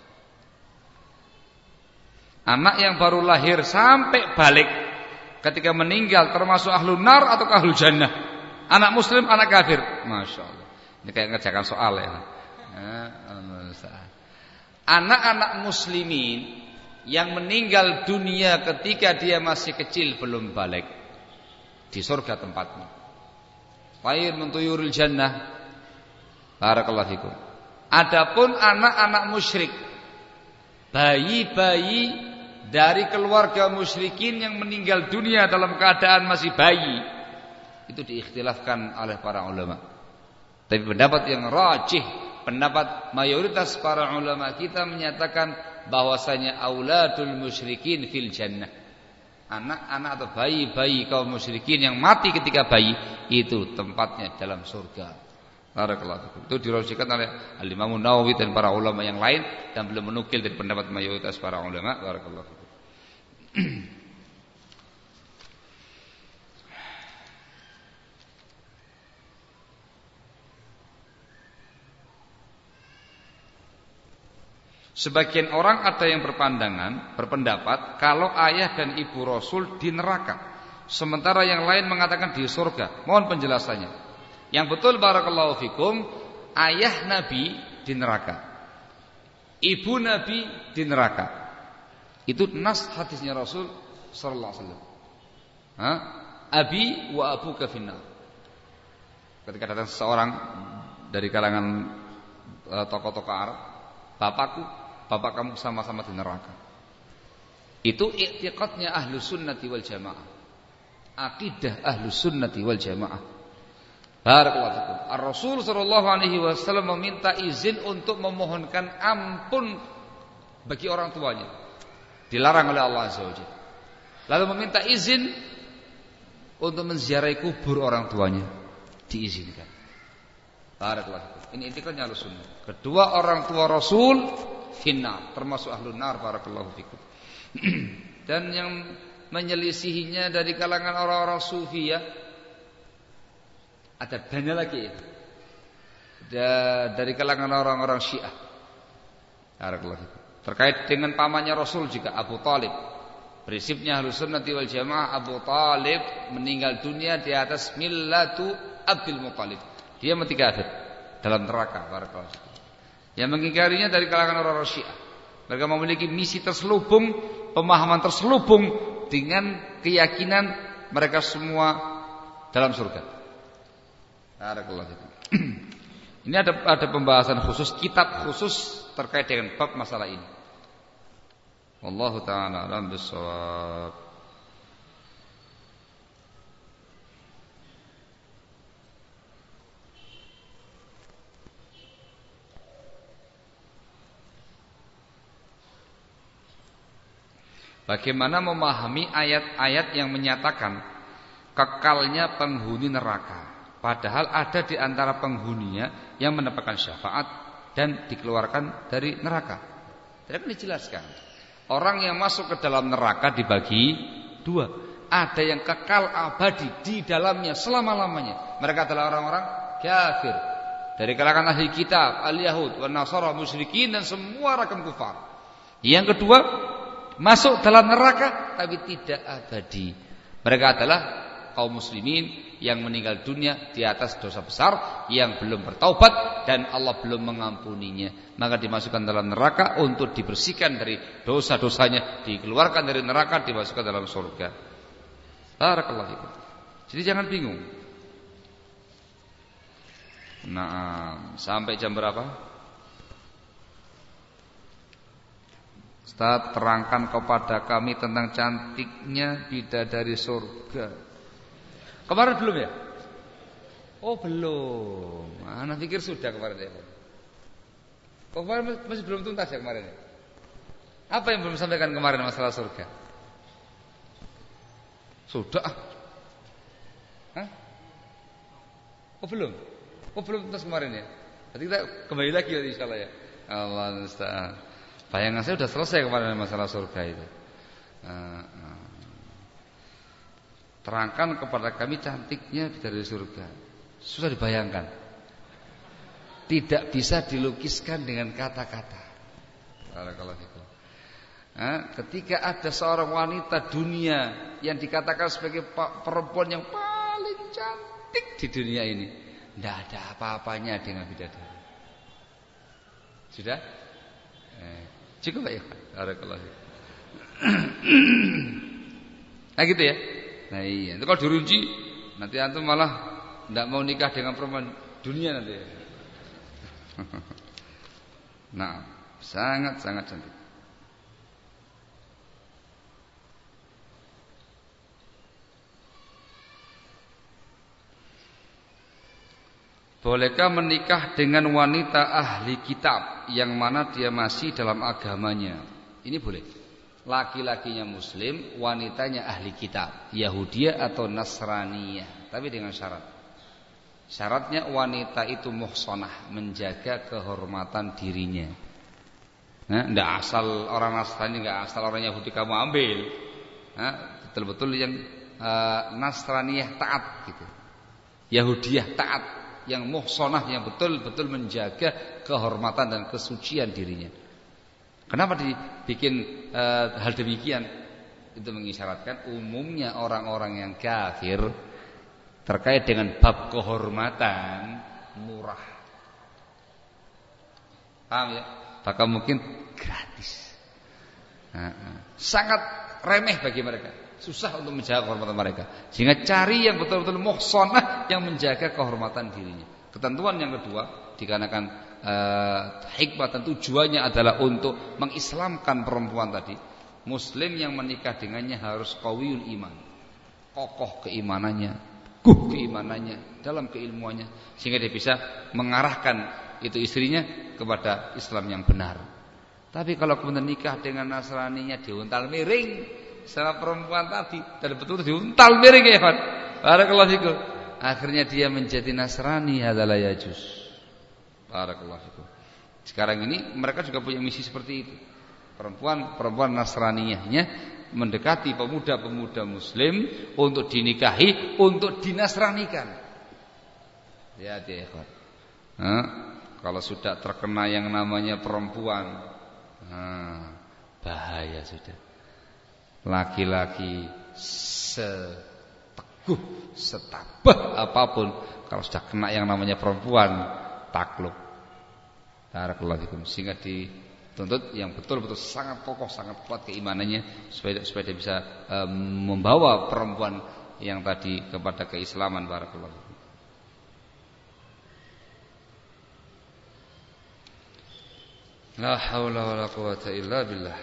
Anak yang baru lahir sampai balik ketika meninggal termasuk ahlun nar atau ahlul jannah? Anak muslim, anak kafir? Masya Allah. Ini kayak ngerjakan soal ya. Anak-anak muslimin yang meninggal dunia ketika dia masih kecil belum balik, di surga tempatnya. Khair min tuyuril jannah. Barakallahu fikum. Adapun anak-anak musyrik, bayi-bayi dari keluarga musyrikin yang meninggal dunia dalam keadaan masih bayi, itu diikhtilafkan oleh para ulama. Tapi pendapat yang rajih, pendapat mayoritas para ulama kita menyatakan bahwasanya auladul musyrikin fil jannah. Anak-anak atau bayi-bayi kaum musyrikin yang mati ketika bayi itu tempatnya dalam surga. Barakallahu. Itu diriwayatkan oleh Al-Imam Nawawi dan para ulama yang lain dan belum menukil dari pendapat mayoritas para ulama. Barakallahu. Sebagian orang ada yang berpendapat kalau ayah dan ibu Rasul di neraka, sementara yang lain mengatakan di surga. Mohon penjelasannya. Yang betul barakallahu fikum, ayah Nabi di neraka, ibu Nabi di neraka. Itu nas hadisnya Rasul sallallahu alaihi wasallam. Abi wa abuka finnar. Ketika datang seseorang dari kalangan tokoh-tokoh Arab, bapak kamu sama-sama di neraka. Itu i'tiqadnya Ahlus Sunnati wal Jamaah. Akidah Ahlus Sunnati wal Jamaah. Barakallahu fikum. Ar-Rasul sallallahu alaihi wasallam meminta izin untuk memohonkan ampun bagi orang tuanya. Dilarang oleh Allah Azza wa Jalla. Lalu meminta izin untuk menziarahi kubur orang tuanya. Diizinkan. Barakallahu fikum. Ini intikannya Ahlus Sunnah. Kedua orang tua Rasul finnar, termasuk ahlun nar. Barakallahu fikum. Dan yang menyelisihinya dari kalangan orang-orang sufi ya, ada banyak lagi dari kalangan orang-orang Syiah. Terkait dengan pamannya Rasul juga, Abu Talib. Prinsipnya Ahlus Sunnati wal Jamaah, Abu Talib meninggal dunia di atas millatu Abdul Muttalib. Dia mati kafir. dalam neraka. Barakallahu. Yang mengingkarinya dari kalangan orang Syiah. Mereka memiliki misi terselubung, pemahaman terselubung dengan keyakinan mereka semua dalam surga. Barakallahu. Ini ada pembahasan khusus, kitab khusus terkait dengan bab masalah ini. Wallahu ta'ala a'lam bissawab. Bagaimana memahami ayat-ayat yang menyatakan kekalnya penghuni neraka, padahal ada di antara penghuninya yang mendapatkan syafaat dan dikeluarkan dari neraka. Tidak dijelaskan. Orang yang masuk ke dalam neraka dibagi dua. Ada yang kekal abadi di dalamnya selama-lamanya. Mereka adalah orang-orang kafir dari kalangan ahli kitab, al-Yahud, wan-Nasara, musyrikin dan semua ragam kufar. Yang kedua, masuk dalam neraka tapi tidak abadi. Mereka adalah kaum muslimin yang meninggal dunia di atas dosa besar, yang belum bertaubat dan Allah belum mengampuninya, maka dimasukkan dalam neraka untuk dibersihkan dari dosa-dosanya, dikeluarkan dari neraka, dimasukkan dalam surga. Barakallahu fikum. Jadi jangan bingung. Nah, sampai jam berapa? Ustaz, terangkan kepada kami tentang cantiknya bidadari surga. Kemarin belum ya? Oh belum. Anak pikir sudah kemarin ya. Oh, kemarin masih belum tuntas ya kemarin ya? Apa yang belum sampaikan kemarin masalah surga? Sudah. Hah? Oh belum. Oh belum tuntas kemarin ya. Nanti kita kembali lagi insyaallah ya. Allah musta'an. Bayangan saya sudah selesai kemarin masalah surga itu. Terangkan kepada kami cantiknya dari surga. Susah dibayangkan. Tidak bisa dilukiskan dengan kata-kata. Ketika ada seorang wanita dunia yang dikatakan sebagai perempuan yang paling cantik di dunia ini, tidak ada apa-apanya dengan bidadari. Sudah? Cukup Pak ya? Barakallahu. Nah gitu ya. Nah iya, itu kalau dirunci nanti antum malah tidak mau nikah dengan perempuan dunia nanti ya. Nah, sangat-sangat cantik. Bolehkah menikah dengan wanita ahli kitab yang mana dia masih dalam agamanya? Ini boleh. Laki-lakinya muslim, wanitanya ahli kitab, Yahudiyah atau Nasraniyah, tapi dengan syarat. Syaratnya wanita itu muhsanah, menjaga kehormatan dirinya. Nah, tidak asal orang Nasrani, tidak asal orang Yahudi kamu ambil. Nah, betul-betul yang Nasraniyah taat gitu. Yahudiyah taat, yang muhsanah, yang betul-betul menjaga kehormatan dan kesucian dirinya. Kenapa dibikin hal demikian? Itu mengisyaratkan umumnya orang-orang yang kafir terkait dengan bab kehormatan murah. Paham ya? Bahkan mungkin gratis. Sangat remeh bagi mereka. Susah untuk menjaga kehormatan mereka. Sehingga cari yang betul-betul muhsanah yang menjaga kehormatan dirinya. Ketentuan yang kedua, dikarenakan hikmah dan tujuannya adalah untuk mengislamkan perempuan tadi. Muslim yang menikah dengannya harus qawiyul iman, kokoh keimanannya, keimanannya, dalam keilmuannya, sehingga dia bisa mengarahkan itu istrinya kepada Islam yang benar. Tapi kalau kemudian nikah dengan Nasraninya, diuntal miring sama perempuan tadi, dan betul-betul diuntal miring ya Pak. Barakallahu fikum. Akhirnya dia menjadi Nasrani, hadzal yajuz. Barakallahu fikum. Sekarang ini mereka juga punya misi seperti itu. Perempuan Nasraniyahnya mendekati pemuda-pemuda muslim untuk dinikahi, untuk dinasranikan. Ya, Pak. Kalau sudah terkena yang namanya perempuan, bahaya sudah. Laki-laki seteguh, setabah apapun, kalau sudah kena yang namanya perempuan, takluk. Barakallahu fikum. Sehingga dituntut yang betul-betul sangat kokoh, sangat kuat keimanannya supaya dia bisa membawa perempuan yang tadi kepada keislaman. Barakallahu fikum. La haula wala quwata illa billah.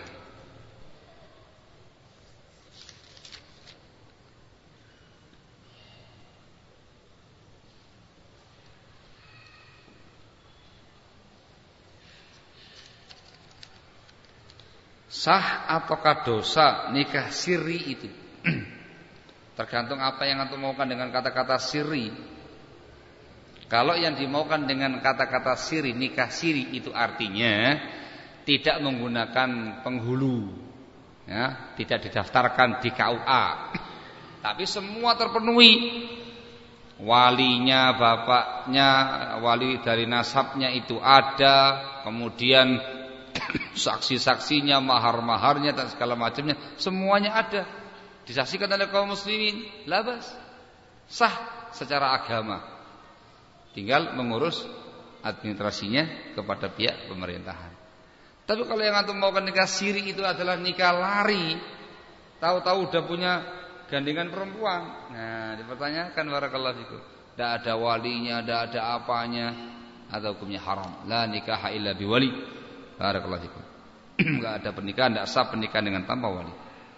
Sah ataukah dosa nikah siri itu? Tergantung apa yang antum maukan dengan kata-kata siri. Kalau yang dimaukan dengan kata-kata siri, nikah siri itu artinya tidak menggunakan penghulu, ya, tidak didaftarkan di KUA, tapi semua terpenuhi. Walinya, bapaknya, wali dari nasabnya itu ada, kemudian saksi-saksinya, mahar-maharnya dan segala macamnya, semuanya ada, disaksikan oleh kaum muslimin. Labas, sah secara agama. Tinggal mengurus administrasinya kepada pihak pemerintahan. Tapi kalau yang antum maukan nikah siri itu adalah nikah lari, tahu-tahu udah punya gandengan perempuan. Nah, dipertanyakan barakallahu fikum. Tidak ada walinya, tidak ada apanya, atau hukumnya haram. La nikah illa biwali. Barakallahu fikum. Enggak ada pernikahan, tidak sah pernikahan dengan tanpa wali.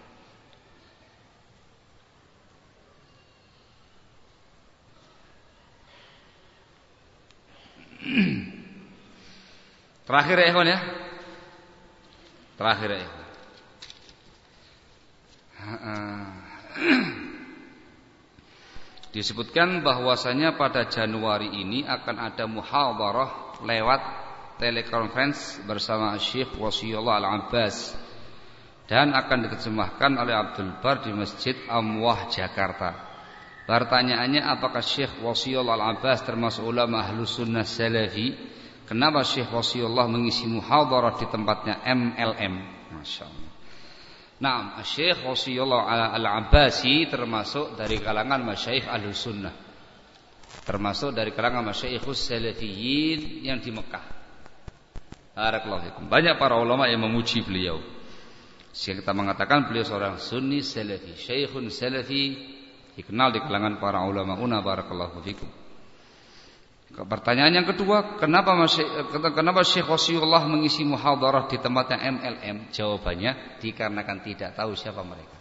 Terakhir ya ikhwan ya. Terakhir ya ikhwan. Disebutkan bahwasanya pada Januari ini akan ada muhadharah lewat telekonferensi bersama Syekh Wasiullah Al-Abbas dan akan diterjemahkan oleh Abdul Bar di Masjid Amwah Jakarta. Pertanyaannya, apakah Syekh Wasiullah Al-Abbas termasuk ulama Ahlus Sunnah Salafi? Kenapa Syekh Wasiullah mengisi muhadharah di tempatnya MLM? Masya Allah. Nah, Syekh Wasiullah Al-Abbasi termasuk dari kalangan masyayikh Ahlus Sunnah, termasuk dari kalangan masyayikhus Salafiyin yang di Mekah. Barakallahu fikum. Banyak para ulama yang memuji beliau. Sehingga kita mengatakan beliau seorang Sunni Salafi, Syekhun Salafi, dikenal di kalangan para ulama una. Barakallahu fikum. Pertanyaan yang kedua, kenapa Syekh Wasiullah mengisi muhadharah di tempatnya MLM? Jawabannya, dikarenakan tidak tahu siapa mereka.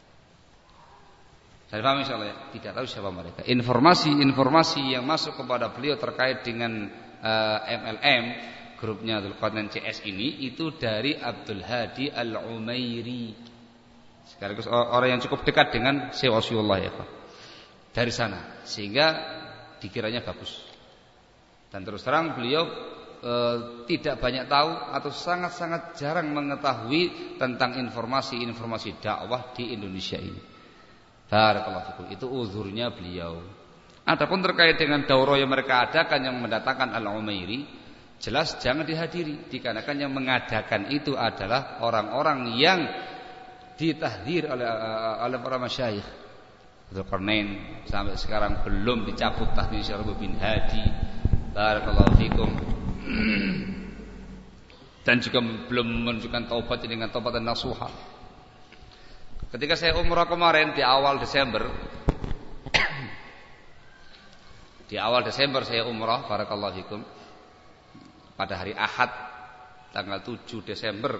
Saya paham insyaallah ya? Tidak tahu siapa mereka. Informasi yang masuk kepada beliau terkait dengan MLM, grupnya Dzulqarnain CS ini, itu dari Abdul Hadi Al-Umairi. Sekaligus orang yang cukup dekat dengan Syekh Wasiullah ya Pak. Dari sana, sehingga dikiranya bagus. Dan terus terang beliau tidak banyak tahu atau sangat-sangat jarang mengetahui tentang informasi-informasi dakwah di Indonesia ini. Barakallahu fikum. Itu uzurnya beliau. Adapun terkait dengan daurah yang mereka adakan yang mendatangkan Al-Umairi, jelas jangan dihadiri, dikarenakan yang mengadakan itu adalah orang-orang yang ditahdzir oleh para masyayikh. Dzulqarnain sampai sekarang belum dicabut tahdzir Syekh bin Hadi. Barakallahu fikum. Dan juga belum menunjukkan taubat dengan taubat dan nasuha. Ketika saya umrah kemarin di awal Desember, saya umrah, barakallahu fikum, pada hari Ahad tanggal 7 Desember.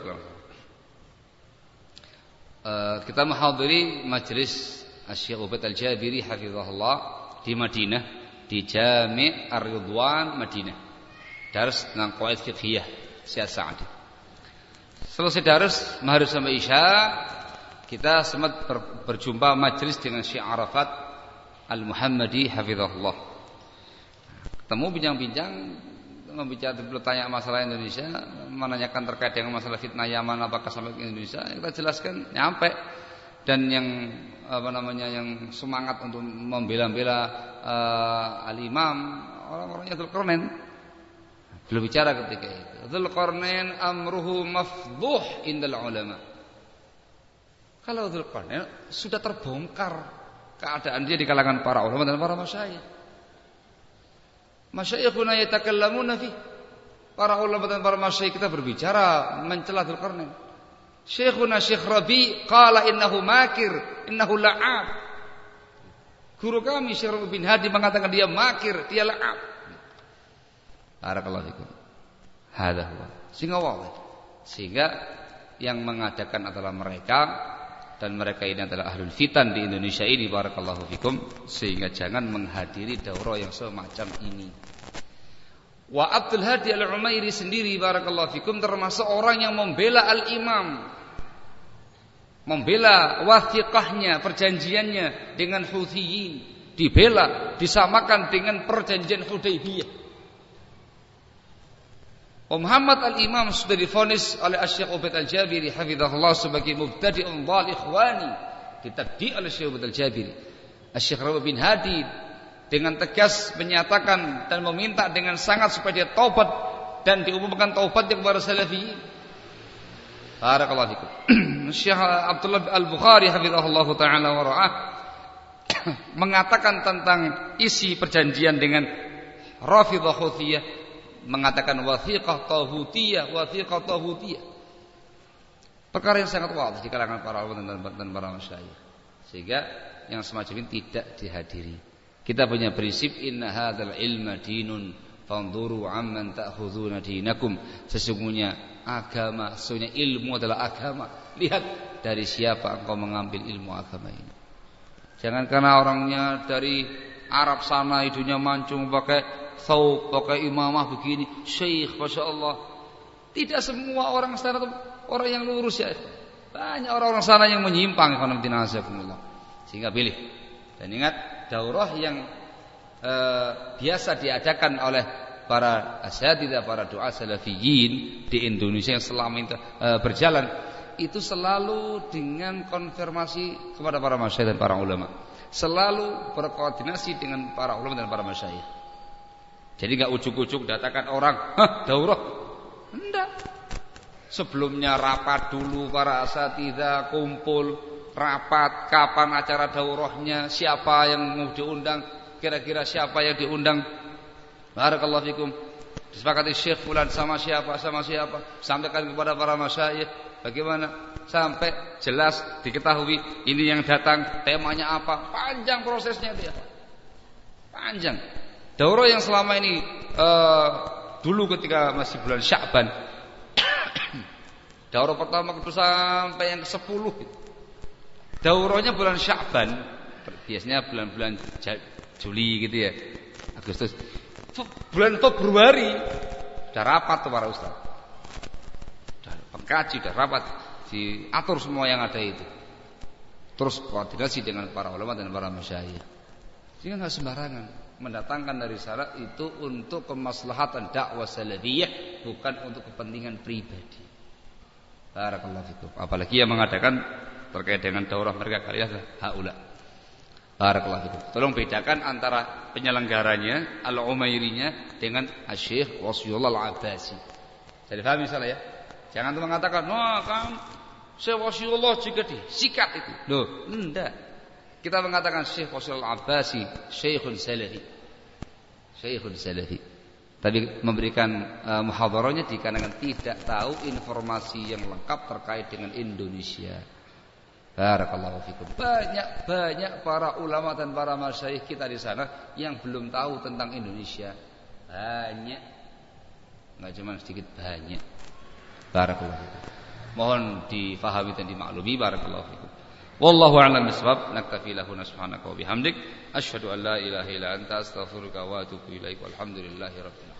Kita menghadiri majelis Syekh Ubaid Al-Jabiri hafizahullah di Madinah, di Jami' Ar-Ridwan Madinah. Dars tentang qawaid fiqhiyah Syekh Sa'di. Selesai dars maghrib sampai Isya, kita sempat berjumpa majelis dengan Syekh Arafat Al-Muhammadi hafizahullah. Ketemu bincang-bincang, bertanya masalah Indonesia, menanyakan terkait dengan masalah fitnah Yaman apakah sampai ke Indonesia. Kita jelaskan nyampe. Dan yang yang semangat untuk membela-bela al-Imam, orang-orangnya Dzulqarnain. Belum bicara ketika itu. Dzulqarnain amruhu mafdhuh indal ulama. Kalau Dzulqarnain sudah terbongkar keadaan dia di kalangan para ulama dan para masyayikh. Masyayikhuna yatakallamuna fi. Para ulama dan para masyayikh kita berbicara mencela Dzulqarnain. Syekhuna Syekh Rabi qala innahu makir, innahu la'ab. Guru kami Syekh Rabi bin Hadi mengatakan dia makir, dia la'ab. Barakallahu fikum. Hadza huwa. Sehingga yang mengadakan adalah mereka, dan mereka ini adalah ahlul fitan di Indonesia ini, barakallahu fikum. Sehingga jangan menghadiri daurah yang semacam ini. Wa Abdul Hadi Al-Umairi sendiri, barakallahu fikum, termasuk orang yang membela Al-Imam, membela wathiqahnya, perjanjiannya dengan Huthiyin, dibela, disamakan dengan perjanjian Hudaybiyah. Muhammad Al-Imam sudah divonis oleh Syekh Ubaid Al-Jabiri hafizahullah sebagai mubtadi'un dhal ikhwani, ditaddi oleh Syekh Ubaid Al-Jabiri. Syekh Rabi bin Hadi dengan tegas menyatakan dan meminta dengan sangat supaya dia taubat dan diumumkan taubatnya kepada salafiyin. Barakallahu fikum. Syekh Abdullah Al-Bukhari hafizahullah taala wa ra'ah mengatakan tentang isi perjanjian dengan Rafidhah Huthiyah, mengatakan wathiqah tahutiyah, wathiqah tahutiyah. Perkara yang sangat wadih di kalangan para ulama dan para masyayikh. Sehingga yang semacam ini tidak dihadiri. Kita punya prinsip inna hadzal ilma dinun fanzuru amman ta'khuduna dinakum. Sesungguhnya agama, sesungguhnya ilmu adalah agama. Lihat dari siapa engkau mengambil ilmu agama ini. Jangan karena orangnya dari Arab sana hidungnya mancung pakai thawb, pakai imamah begini, syekh masyaallah. Tidak semua orang sana orang yang lurus ya. Banyak orang-orang sana yang menyimpang, sehingga pilih. Dan ingat, daurah yang biasa diadakan oleh para asatidzah, para du'a salafiyin di Indonesia yang selama itu berjalan, itu selalu dengan konfirmasi kepada para masyayikh dan para ulama, selalu berkoordinasi dengan para ulama dan para masyayikh. Jadi enggak ujuk-ujuk datangkan orang, daurah. Enggak. Sebelumnya rapat dulu para asatidzah, kumpul, rapat kapan acara daurahnya, siapa yang mau diundang, kira-kira siapa yang diundang. Barakallahu fikum. Disepakati syekh fulan sama siapa, sampaikan kepada para masyayikh. Bagaimana? Sampai jelas diketahui ini yang datang, temanya apa. Panjang prosesnya dia. Panjang. Daurah yang selama ini dulu ketika masih bulan Sya'ban, daurah pertama itu sampai yang ke-10. Daurahnya bulan Sya'ban, biasanya bulan-bulan Juli gitu ya, Agustus. Bulan Februari sudah rapat tuh para ustaz, sudah pengkaji, sudah rapat, diatur semua yang ada itu. Terus koordinasi dengan para ulama dan para masyayikh. Jadi nggak sembarangan mendatangkan dari sana itu untuk kemaslahatan dakwah salafiyah, bukan untuk kepentingan pribadi. Barakallahu fikum. Apalagi yang mengadakan terkait dengan daurah mereka kalian haula. Barakallahu fikum. Tolong bedakan antara penyelenggaranya Al-Umairinya dengan Syekh Wasiullah Al-Abbasi. Jadi paham misalnya ya. Jangan tuh mengatakan, "Wah, kan Syekh Wasiullah juga disikat itu." Loh, enggak. Kita mengatakan Syekh Wasiullah Al-Abbasi, Syekhun Salafi. Syekhun Salafi. Tapi memberikan muhadarahnya dikarenakan tidak tahu informasi yang lengkap terkait dengan Indonesia. Barakallahu fikum. Banyak para ulama dan para masyayikh kita di sana yang belum tahu tentang Indonesia. Banyak. Enggak cuma sedikit, banyak. Barakallahu fikum. Mohon difahami dan dimaklumi. Barakallahu fikum. Wallahu a'lam bishawab. Naktafi lahu subhanaka wa bihamdik asyhadu an la ilaha illa anta astaghfiruka wa atubu ilaik. Walhamdulillahirabbil